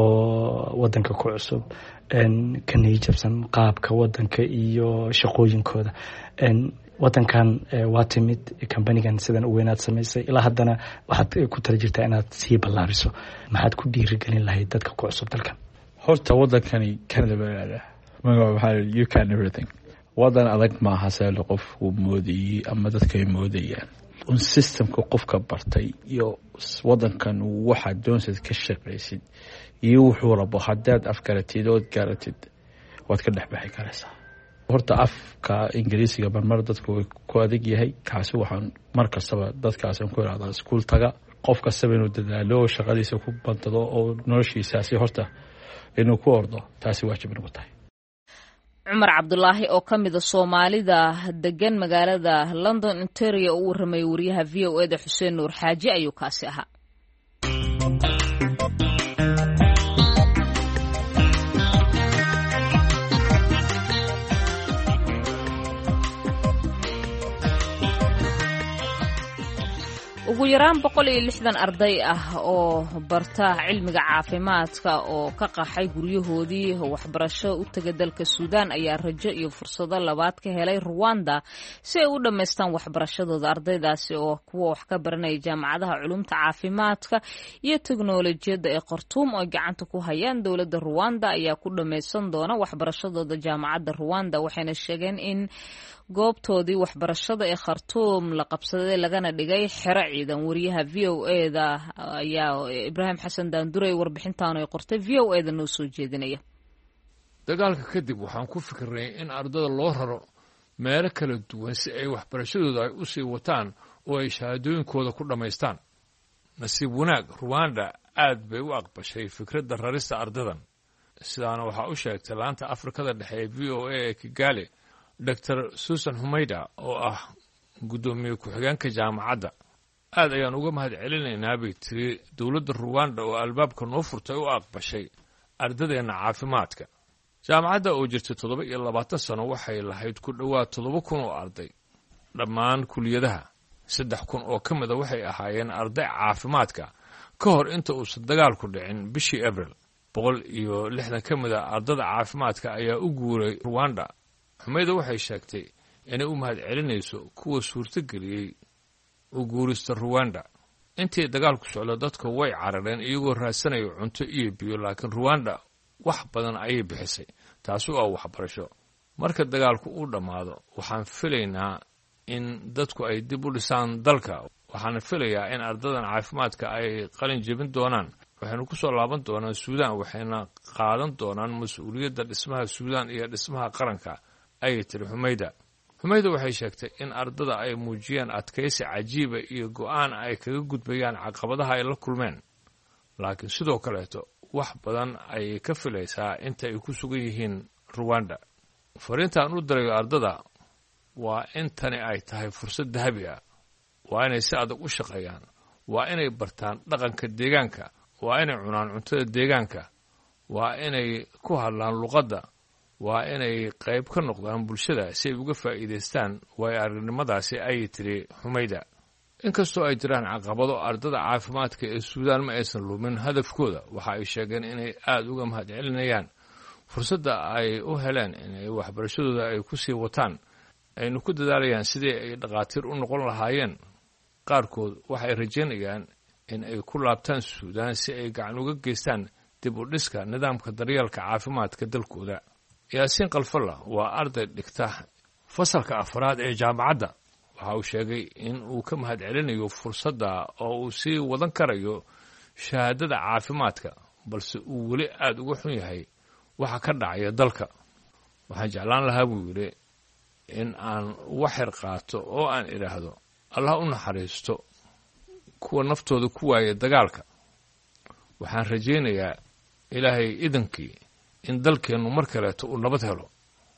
oo wadanka ku cusub kan jabsan qaabka wadanka iyo shaqooyinkooda wadankan waa timid company-gan sidan u weynaad samaysay ilaa haddana waxaad ku tala jirtaa inaad sii ballaariso maxaad ku dhiirigelin lahayd dadka ku cusub dalkan horta wadankani Canada waxa you can everything wadan adag ma hasal qof uu moodiyay ama dadka ay moodayaan un systemka qofka bartay iyo wadankan waxa doonsid ka shaqaysid iyo wuxuu rabo hadaad afkaratid oo garatid waad ka dhaxbaxay karaysaa horta afka Ingiriisiga marmar dadku ku adag yahay kaasi waxaan markastaba dadkaas ku yiraahdaa school taga qof kasta inuu dadaalo shaqadiisa ku bantado oo noloshiisa si horta inuu ku ordo taasi waajib inuu tahay Umar Cabdullaahi oo kamid ah Soomaalida degan magaalada London Ontario oo warramay wariyaha VOA Xuseen Nuur Xaaji ayuu kaasi ahaa ugu yaraan 160 arday ah oo barta cilmiga caafimaadka oo ka qaxay guryahoodii waxbarasho u taga dalka Suudaan ayaa rajo iyo fursado labaad ka helay Rwanda si ay u dhameystaan waxbarashadooda ardaydaasi oo kuwa wax ka baranaya jaamacadaha culumta caafimaadka iyo teknoolajiyadda ee Khartoum oo gacanta ku hayaan dawladda Rwanda ayaa ku dhameysan doona waxbarashadooda jaamacadda Rwanda waxayna sheegeen in goobtoodii waxbarashada ee Khartoum la qabsaday lagana dhigay xero ciidan wariyaha VOA-da ayaa Ibrahim Xasan Daanduray warbixintan ay qortay VOA-da noo soo jeedinaya dagaalka kadib waxaan ku fikirnay in ardada loo raro meelo kala duwan si ay waxbarashadooda ay u sii wataan oo ay shahaadooyinkooda ku dhammaystaan. nasiib wanaag ruwanda aad bay u aqbashay fikradda rarista ardadan, sidaana waxaa u sheegtay laanta afrikada dhexe ee v o a ee kigali dr susan humayda oo ah guddoomiye ku-xigeenka jaamacadda. aad ayaan uga mahad celinaynaa bay tiri dowladda ruwanda oo albaabka noo furtay u aqbashay ardadeenna caafimaadka. jaamacadda oo jirtay 27 sano waxay lahayd ku dhowaad 7,000 oo arday dhammaan kuliyadaha. 3,000 oo ka mida waxay ahaayeen arday caafimaadka ka hor inta uusan dagaalku dhicin bishii abril. 160 ka mida ardada caafimaadka ayaa u guuray ruwanda. xumayda waxay sheegtay inay u mahad celinayso kuwa suurtageliyey u guurista ruwanda. intii dagaalku socdo dadka way carareen iyagoo raadsanaya cunto iyo biyo, laakiin ruwanda wax badan ayay bixisay, taasi oo waxbarasho. marka dagaalku uu dhammaado waxaan filaynaa in dadku ay dib u dhisaan dalka. waxaan filayaa in ardadan caafimaadka ay qalin jebin doonaan, waxaynu ku soo laaban doonaan suudaan, waxayna qaadan doonaan mas-uuliyadda dhismaha suudaan iyo dhismaha qaranka, ayay tiri xumayda. xumayda waxay sheegtay in ardada ay muujiyeen adkaysi cajiiba iyo go'aan ay kaga gudbayaan caqabadaha ay la kulmeen, laakiin sidoo kaleeto wax badan ayay ka filaysaa inta ay ku sugan yihiin ruwanda. fariintaan u dirayo ardada waa in tani ay tahay fursad dahabi ah. waa inay si adag u shaqeeyaan, waa inay bartaan dhaqanka deegaanka, waa inay cunaan cuntada deegaanka, waa inay ku hadlaan luqadda, waa inay qayb ka noqdaan bulshada si ay uga faa'iidaystaan waayo aragnimadaasi, ayay tiri xumayda. inkastoo ay jiraan caqabado, ardada caafimaadka ee suudaan ma aysan lumin hadafkooda. waxa ay sheegeen inay aad uga mahad celinayaan fursadda ay u heleen inay waxbarashadooda ay ku sii wataan, aynu ku dadaalayaan sidii ay dhakhaatiir u noqon lahaayeen. qaarkood waxay rajaynayaan in ay ku laabtaan suudaan si ay gacan uga geystaan dib u dhiska nidaamka daryeelka caafimaadka dalkooda. yaasiin kalfalla waa arday dhigta fasalka 4aad ee jaamacadda. waxa uu sheegay in uu ka mahad celinayo fursadda oo uu sii wadan karayo shahaadada caafimaadka, balse uu weli aad uga xun yahay waxa ka dhacaya dalka. waxaan jeclaan lahaa buu yidhi in aan waxyar qaato oo aan idhaahdo allah u naxariisto kuwa naftooda ku waaya dagaalka. waxaan rajaynayaa ilaahay idankii in dalkeennu mar kaleeto uu nabad helo.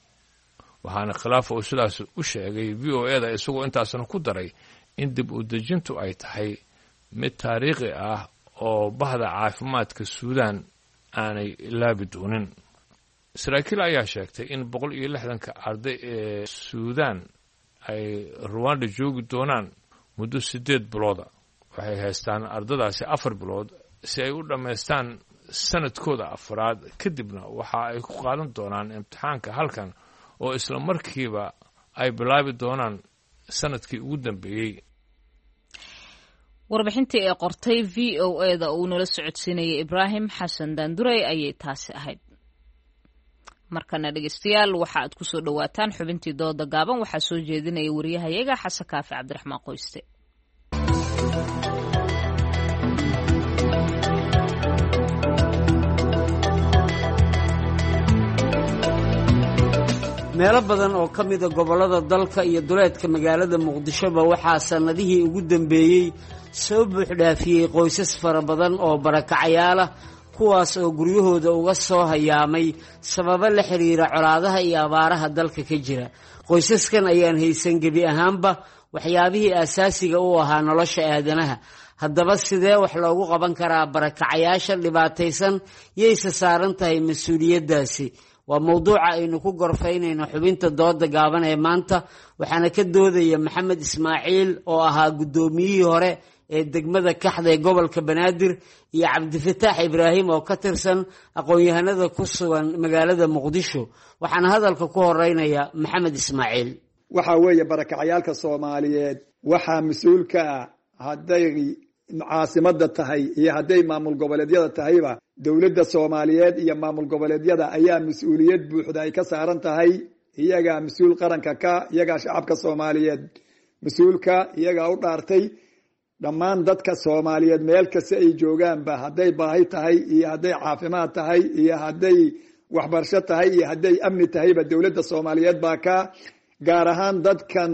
waxaana khilaafa uu sidaas u sheegay v o a da, isagoo intaasna ku daray in dib u dejintu ay tahay mid taariikhi ah oo bahda caafimaadka suudaan aanay ilaabi doonin. saraakiil ayaa sheegtay in 160 arday ee suudaan ay ruwanda joogi doonaan muddo 8 bilooda. waxay haystaan ardadaasi 4 bilood si ay u dhammaystaan sanadkooda 4aad, kadibna waxa ay ku qaadan doonaan imtixaanka halkan oo isla markiiba ay bilaabi doonaan sanadkii ugu dambeeyey. warbixintii ee qortay v o a da uu nala socodsiinayay ibraahim xasan daanduray ayay taasi ahayd. markana dhegeystayaal waxa aad ku soo dhowaataan xubintii dooda gaaban. waxaa soo jeedinaya wariyahayaga xasan kaafi cabdiraxmaan qoyste. meelo badan oo ka mida gobollada dalka iyo duleedka magaalada muqdishoba waxaa sannadihii ugu dambeeyey soo buuxdhaafiyey qoysas fara badan oo barakacayaal ah, kuwaas oo guryahooda uga soo hayaamay sababo la xiriira colaadaha iyo abaaraha dalka ka jira. qoysaskan ayaan haysan gebi ahaanba waxyaabihii aasaasiga u ahaa nolosha aadanaha. haddaba sidee wax loogu qaban karaa barakacayaasha dhibaataysan? yayse saaran tahay mas-uuliyaddaasi? waa mawduuca aynu ku gorfaynayno xubinta dooda gaaban ee maanta. waxaana ka doodaya maxamed ismaaciil oo ahaa guddoomiyihii hore ee degmada kaxda ee gobolka banaadir, iyo cabdifataax ibraahim oo ka tirsan aqoon-yahanada ku sugan magaalada muqdisho. waxaana hadalka ku horeynaya maxamed ismaaciil. waxa weeye barakacayaalka soomaaliyeed waxaa mas-uulka ah, hadday caasimada tahay iyo hadday maamul goboleedyada tahayba, dowladda soomaaliyeed iyo maamul goboleedyada ayaa mas-uuliyad buuxda ay ka saaran tahay. iyagaa mas-uul qaranka ka, iyagaa shacabka soomaaliyeed mas-uulka, iyagaa u dhaartay. dhammaan dadka soomaaliyeed meel kasta ay joogaanba, hadday baahi tahay iyo hadday caafimaad tahay iyo hadday waxbarasho tahay iyo hadday amni tahayba, dowladda soomaaliyeed baa ka. gaar ahaan dadkan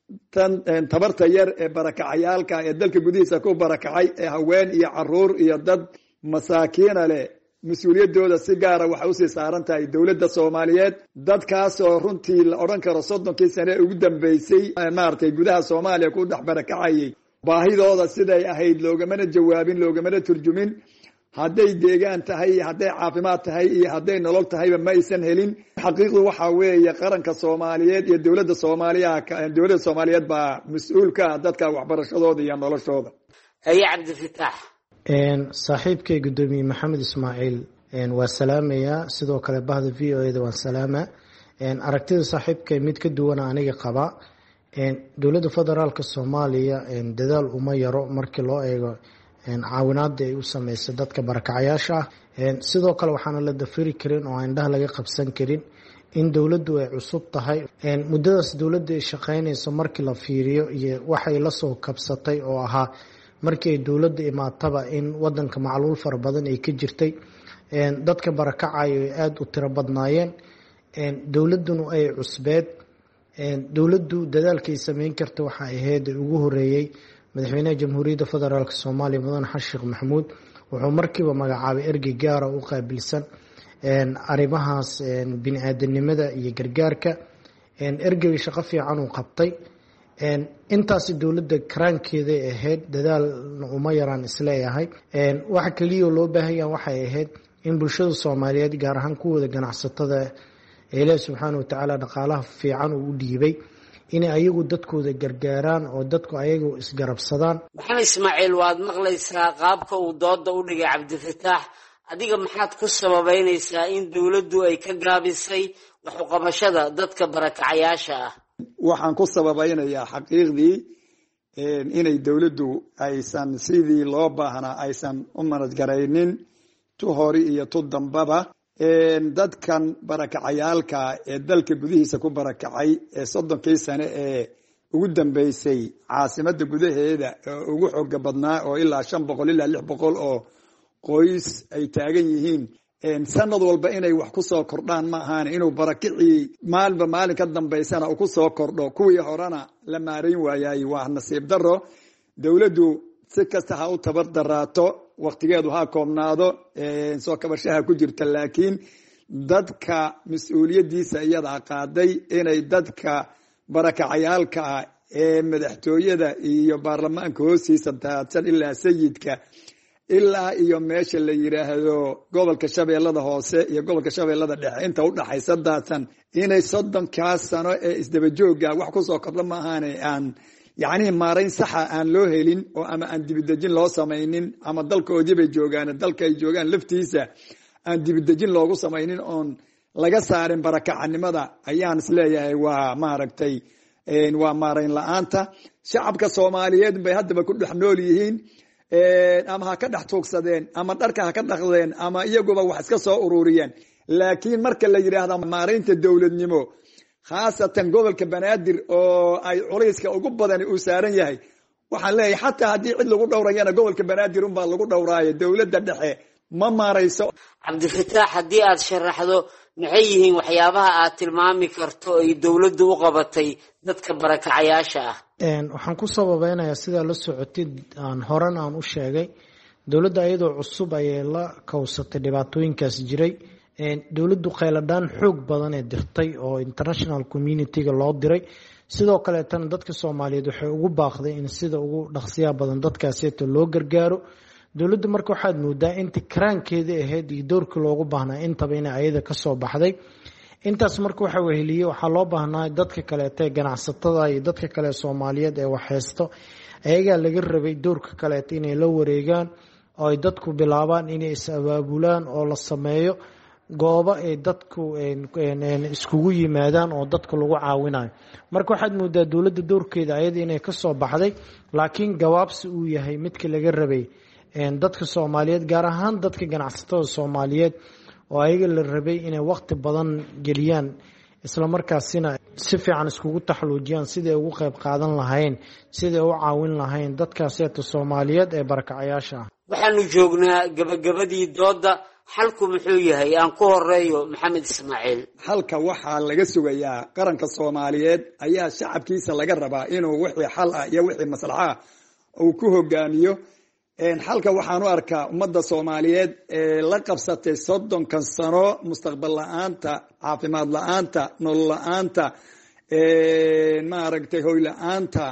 tabarta yar ee barakacayaalka ee dalka gudihiisa ku barakacay ee haween iyo caruur iyo dad masaakiina leh mas-uuliyaddooda si gaara waxay usii saaran tahay dowladda soomaaliyeed dadkaasoo runtii la odhan karo 30 sane ugu dambeysay maaragtay gudaha soomaaliya ku dhex barakacayay baahidooda siday ahayd loogamana jawaabin loogamana turjumin hadday deegaan tahay iyo hadday caafimaad tahay iyo hadday nolol tahayba ma aysan helin xaqiiqdu waxaa weeye qaranka soomaaliyeed iyo dowladda soomaaliyeed baa mas-uul ka ah dadka waxbarashadooda iyo noloshooda. haye cabdifitaax. saaxiibkay gudoomiye maxamed ismaaciil waa salaamayaa sidoo kale bahda v o da waan salaamaa aragtida saaxiibkay mid ka duwana aniga qaba dowladda federaalka soomaaliya dadaal uma yaro markii loo eego caawinaada ay u sameysay dadka barakacayaasha ah sidoo kale waxaana la dafiri karin oo indhaha laga qabsan karin in dowladdu ay cusub tahay muddadaas dowladda ay shaqeynayso markii la fiiriyo iyo waxay la soo kabsatay oo ahaa markii ay dowladda imaataba in wadanka macluul fara badan ay ka jirtay dadka barakacayo ay aada u tiro badnaayeen dowladduna ay cusbeed dowladdu dadaalkay sameyn karta waxaa ahayd ugu horeeyey madaxweynaha jamhuuriyadda federaalk soomaaliya mudane xasan sheekh maxamuud wuxuu markiiba magacaabay ergey gaara u qaabilsan arrimahaas bini-aadanimada iyo gargaarka ergey shaqo fiican uu qabtay intaasi dowladda karaankeeday ahayd dadaalna uma yaraan isleeyahay waxa keliya loo baahanya waxay ahayd in bulshada soomaaliyeed gaar ahaan kuwooda ganacsatada ilaahi subxaana watacaala dhaqaalaha fiican uu u dhiibay inay ayagu dadkooda gargaaraan oo dadku ayagu isgarabsadaan. maxamed ismaaciil waad maqlaysaa qaabka uu dooda u dhigay cabdifitaax adiga maxaad ku sababeynaysaa in dowladdu ay ka gaabisay wax u qabashada dadka barakacayaasha ah? waxaan ku sababeynayaa xaqiiqdii inay dowladdu aysan sidii loo baahnaa aysan u manadgaraynin tu hori iyo tu dambaba dadkan barakacayaalka ee dalka gudihiisa ku barakacay ee 30 sane ee ugu dambeysay caasimadda gudaheeda ugu xooga badnaa oo ilaa 500 ilaa 600 oo qoys ay taagan yihiin sanad walba inay wax ku soo kordhaan ma ahaan inuu barakicii maalba maalin ka dambeysana uu ku soo kordho kuwii horena la maareyn waayay waa nasiib daro dowladdu si kasta ha u tabar daraato waqtigeedu ha koobnaado soo kabashaha ku jirta laakiin dadka mas-uuliyadiisa iyada qaaday inay dadka barakacayaalka ee madaxtooyada iyo baarlamaanka hoostiisa daadsan ilaa sayidka ilaa iyo meesha la yiraahdo gobolka shabeellada hoose iyo gobolka shabeellada dhexe inta u dhaxaysa daadsan inay 30 sano ee isdaba jooga wax ku soo kordha ma ahaan aan yacni maarayn saxa aan loo helin oo ama aan dibadejin loo samaynin ama dalkoodii bay joogaan dalka ay joogaan laftiisa aan dibadejin loogu samaynin oon laga saarin barakacanimada ayaan isleeyahay waa maaragtay waa maarayn la-aanta shacabka soomaaliyeed bay haddaba ku dhex nool yihiin ama ha ka dhex tuugsadeen ama dharka ha ka dhaqdeen ama iyaguba wax iska soo ururiyeen laakiin marka la yidhaahda maaraynta dowladnimo khaasatan gobolka banaadir oo ay culayska ugu badani uu saaran yahay waxaan leeyahay xataa haddii cid lagu dhowrayana gobolka banaadir unbaa lagu dhowraayo dowladda dhexe ma maarayso. cabdifitaax haddii aad sharaxdo maxay yihiin waxyaabaha aad tilmaami karto ay dowladdu u qabatay dadka barakacayaasha ah? waxaan ku sababeynayaa sidaa la socotid horan aan u sheegay dowladda iyadoo cusub ayay la kowsatay dhibaatooyinkaas jiray dowladdu kheyladhaan xoog badan ee dirtay oo international community-ga loo diray sidoo kaleetana dadka soomaaliyeed waxay ugu baaqday in sida ugu dhaqsiyaha badan dadkaaseeto loo gargaaro dowladdu marka waxaad moodaa inta karaankeeda ahayd iyo doorkii loogu baahnaa intaba inay ayada kasoo baxday intaas marka waxa weheliyey waxaa loo baahnaa dadka kaleeta ganacsatada iyo dadka kale soomaaliyeed ee waxheysto ayagaa laga rabay doorka kaleeta inay la wareegaan oo ay dadku bilaabaan inay is abaabulaan oo la sameeyo goobo ay dadku iskugu yimaadaan oo dadka lagu caawinayo marka waxaad moodaa dowladda doorkeeda ayada inay kasoo baxday laakiin gabaabsi uu yahay midka laga rabay dadka soomaaliyeed gaar ahaan dadka ganacsatada soomaaliyeed oo ayaga la rabay inay waqti badan geliyaan islamarkaasina si fiican iskugu taxaluujiyaan siday ugu qayb qaadan lahayn siday u caawin lahayn dadkaaseeta soomaaliyeed ee barakacayaasha ah. waxaanu joognaa gabagabadii dooda xalku muxuu yahay aan ku horeeyo maxamed ismaaciil xalka waxaa laga sugayaa qaranka soomaaliyeed ayaa shacabkiisa laga rabaa inuu wixii xal ah iyo wixii maslaxa ah uu ku hogaamiyo xalka waxaan u arkaa ummadda soomaaliyeed ee la qabsatay 30 sano mustaqbal la-aanta caafimaad la-aanta nolol la-aanta maaragtay hoy la-aanta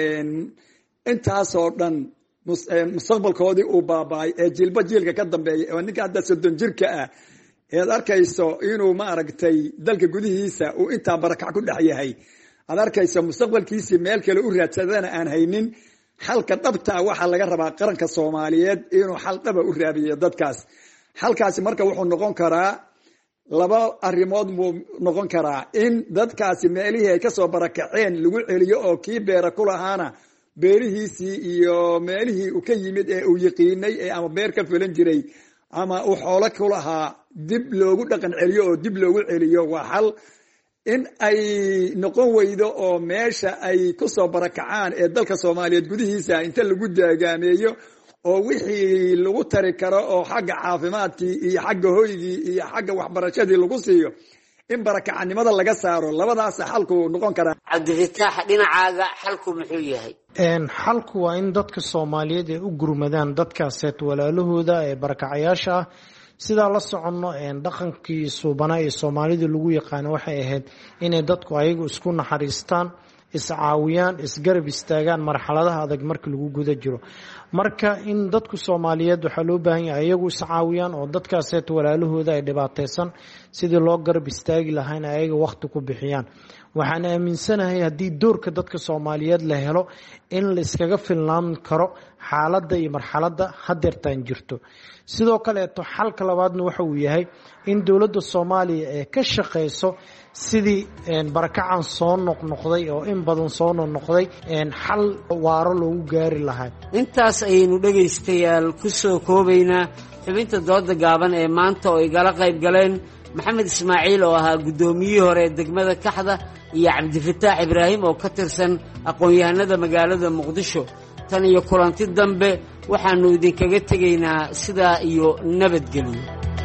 intaasoo dhan mustaqbalkoodii uu baaba'ay ee jiilba jiilka ka dambeeya oo ninka hadda 30 jirka ah eed arkayso inuu maaragtay dalka gudihiisa uu intaa barakac ku dhex yahay aad arkayso mustaqbalkiisii meel kale u raadsadana aan haynin xalka dhabta waxaa laga rabaa qaranka soomaaliyeed inuu xal dhaba u raadiyo dadkaas xalkaasi marka wuxuu noqon karaa laba arrimood buu noqon karaa in dadkaasi meelihii ay kasoo barakaceen lagu celiyo oo kii beera ku lahaana beerihiisii iyo meelihii uu ka yimid ee uu yaqiinay ee ama beer ka filan jiray ama uu xoolo ku lahaa dib loogu dhaqan celiyo oo dib loogu celiyo waa xal in ay noqon weydo oo meesha ay kusoo barakacaan ee dalka soomaaliyeed gudihiisa inta lagu daagaameeyo oo wixii lagu tari karo oo xagga caafimaadkii iyo xagga hoygii iyo xagga waxbarashadii lagu siiyo in barakacanimada laga saaro labadaas xalku noqon karaa cabdifitaax dhinacaaga xalku muxuu yahay xalku waa in dadka soomaaliyeed ay u gurmadaan dadkaaseet walaalahooda ee barakacayaasha ah sidaa la soconno dhaqankii suubanaa ee soomaalida lagu yaqaano waxay ahayd inay dadku ayagu isku naxariistaan iscaawiyaan isgarab istaagaan marxaladaha adag marka lagu guda jiro marka in dadku soomaaliyeed waxaa loo baahan yahay ayagu iscaawiyaan oo dadkaaseet walaalahooda ay dhibaataysan sidii loo garab istaagi lahaa in ayaga waqti ku bixiyaan waxaan aaminsanahay haddii doorka dadka soomaaliyeed la helo in la iskaga filnaan karo xaaladda iyo marxaladda hadeertaan jirto sidoo kaleeto xalka labaadna waxa uu yahay in dowladda soomaaliya ee ka shaqayso sidii barakacan soo noqnoqday oo in badan soo noqnoqday xal waaro loogu gaari lahaa intaas ayaynu dhegaystayaal ku soo koobaynaa xubinta dooda gaaban ee maanta oo igala qayb galeen maxamed ismaaciil oo ahaa guddoomiyihii hore ee degmada kaxda iyo cabdifitaax ibraahim oo ka tirsan aqoon-yahanada magaalada muqdisho tan iyo kulanti dambe waxaannu idinkaga tegaynaa sidaa iyo nabadgelyo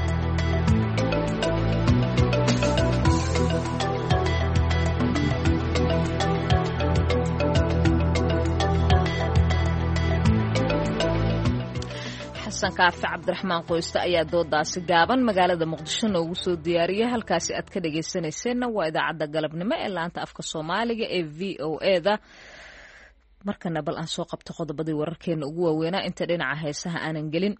kaafi cabdiraxmaan qoyste ayaa doodaasi gaaban magaalada muqdisho noogu soo diyaariyay halkaasi aad ka dhagaysanayseena waa idaacadda galabnimo ee laanta afka soomaaliga ee v o eda markana bal aan soo qabto qodobadii wararkeena ugu waaweynaa inta dhinaca heesaha aanan gelin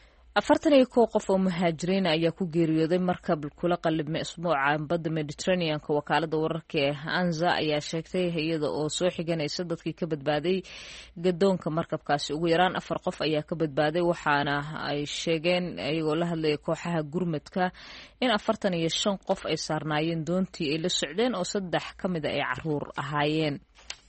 41 qof oo muhaajiriin ayaa ku geeriyooday markab kula qalibmay isbuuca badda Mediterranean-ka wakaalada wararka ee Anza ayaa sheegtay iyada oo soo xiganaysa dadkii ka badbaaday gadoonka markabkaasi ugu yaraan 4 qof ayaa ka badbaaday waxaana ay sheegeen ayagoo la hadlaya kooxaha gurmadka in 45 qof ay saarnaayeen doontii ay la socdeen oo 3 kamid ah ay caruur ahaayeen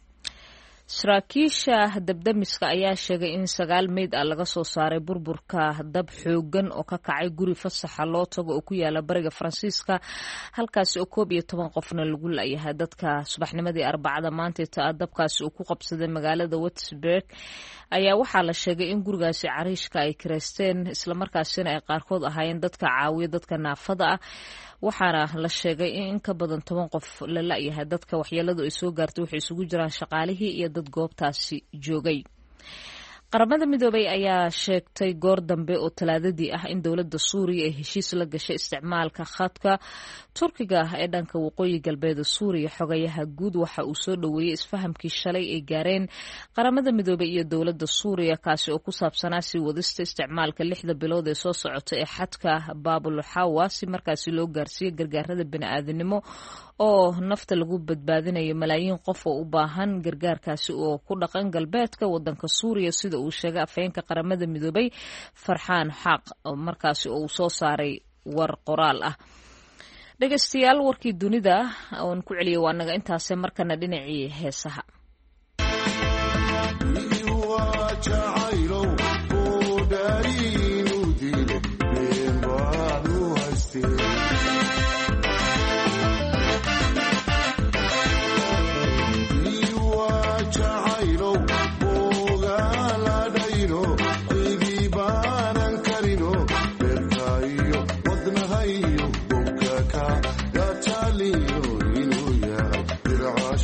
saraakiisha dabdamiska ayaa sheegay in 9 meyd ah laga soo saaray burburka dab xoogan oo ka kacay guri fasaxa loo tago oo ku yaala bariga Faransiiska halkaas oo 11 qofna lagu laayahay dadka subaxnimadii Arbacada maanta dabkaasi uu ku qabsaday magaalada Würzburg ayaa waxaa la sheegay in gurigaasi cariishka ay kireysteen isla markaasina ay qaarkood ahaayeen dadka caawiya dadka naafada ah waxaana la sheegay in ka badan 10 qof la laayahay dadka waxyeeladu ay soo gaartay waxay isugu jiraan shaqaalihii iyo dad goobtaasi joogay qaramada midoobay ayaa sheegtay goor dambe oo talaadadii ah in dowladda Suuriya ay heshiis la gashay isticmaalka khadka Turkiga ee dhanka waqooyi galbeed Suuriya xogayaha guud waxa uu soo dhaweeyay isfahamkii shalay ay gaareen qaramada midoobay iyo dowladda Suuriya kaasi oo ku saabsanaa si wadista isticmaalka 6 bilood ee soo socota ee xadka Babul Hawa si markaasi loo gaarsiiyo gargaarada bini'aadanimo oo nafta lagu badbaadinayo malaayiin qof oo u baahan gargaarkaasi oo ku dhaqan galbeedka wadanka Suuriya sida uu sheegay afhayeenka qaramada midoobay Farxaan Xaq markaasi oo uu soo saaray war qoraal ah dhageystayaal warkii dunida oon ku celiyay waa naga intaas markana dhinacii heesaha Iyo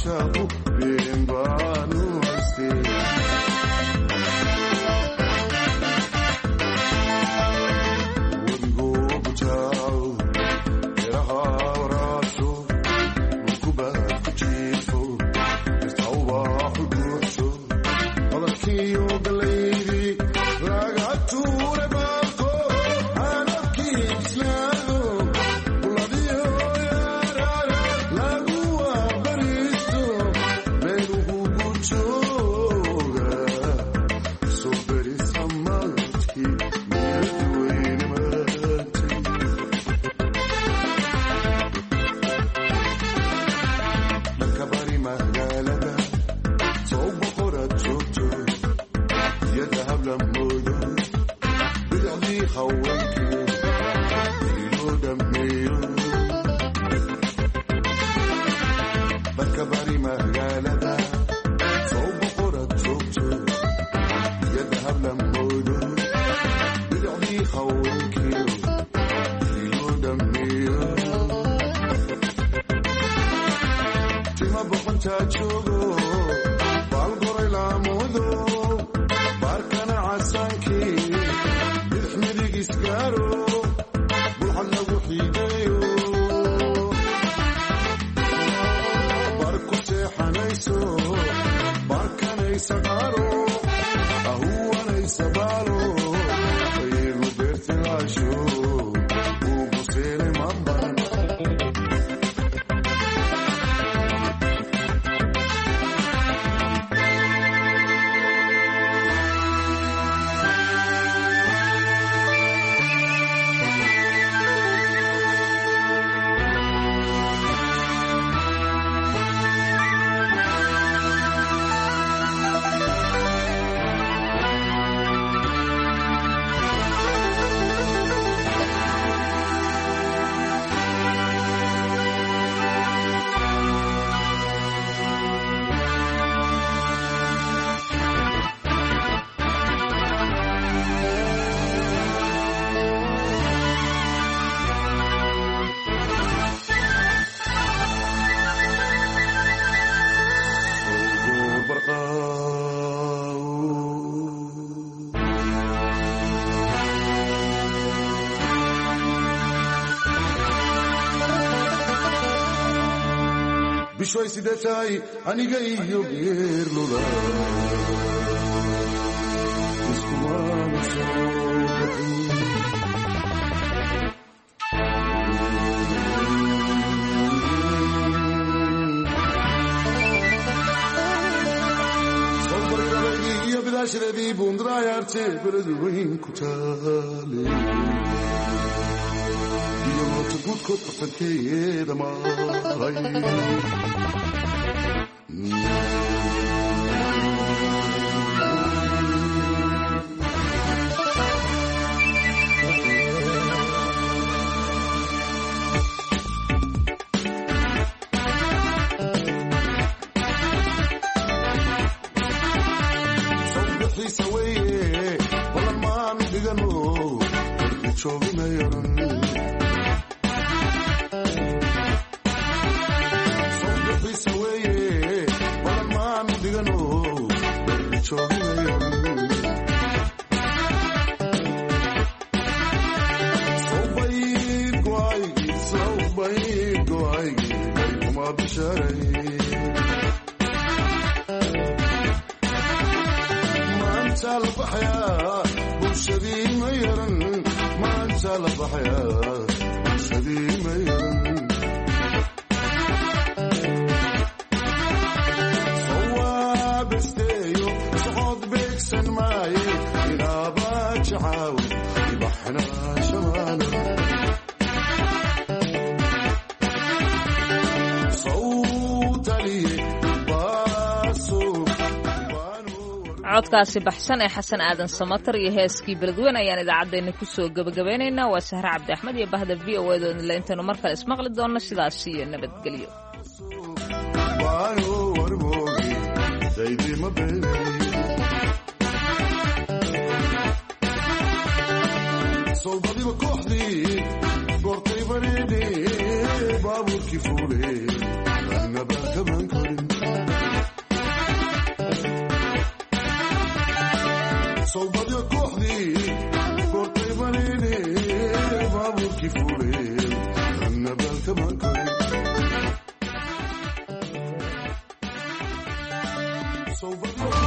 bishoy sidee tahay aniga iyo geerluda iskumaana soo sobargadagii iyo bidaashadeedii buundraayarte beled weyn ku taale iyo moota guudkood bartankeeda maahay sawbixiisa weeye walan maan dhigano darbi jooginayaran maanta la baxyaa bulshadii ma yaran maanta la baxyaa bulshadii ma yaran sawaabasteeyo socod beegsan maaye inaabaa jacaaw ibaxnaa shamaana codkaasi baxsan ee xasan aadan samatar iyo heeskii beledweyne ayaan idaacaddeenna kusoo gebagabeynaynaa waa sahre cabdi axmed iyo bahda v o edoonila intaynu mar kale ismaqli doonno sidaas iyo nabadgelyo soldadiba kooxdii goortay bareedhe baabuurkii fuule annaba kaban karin soo badyo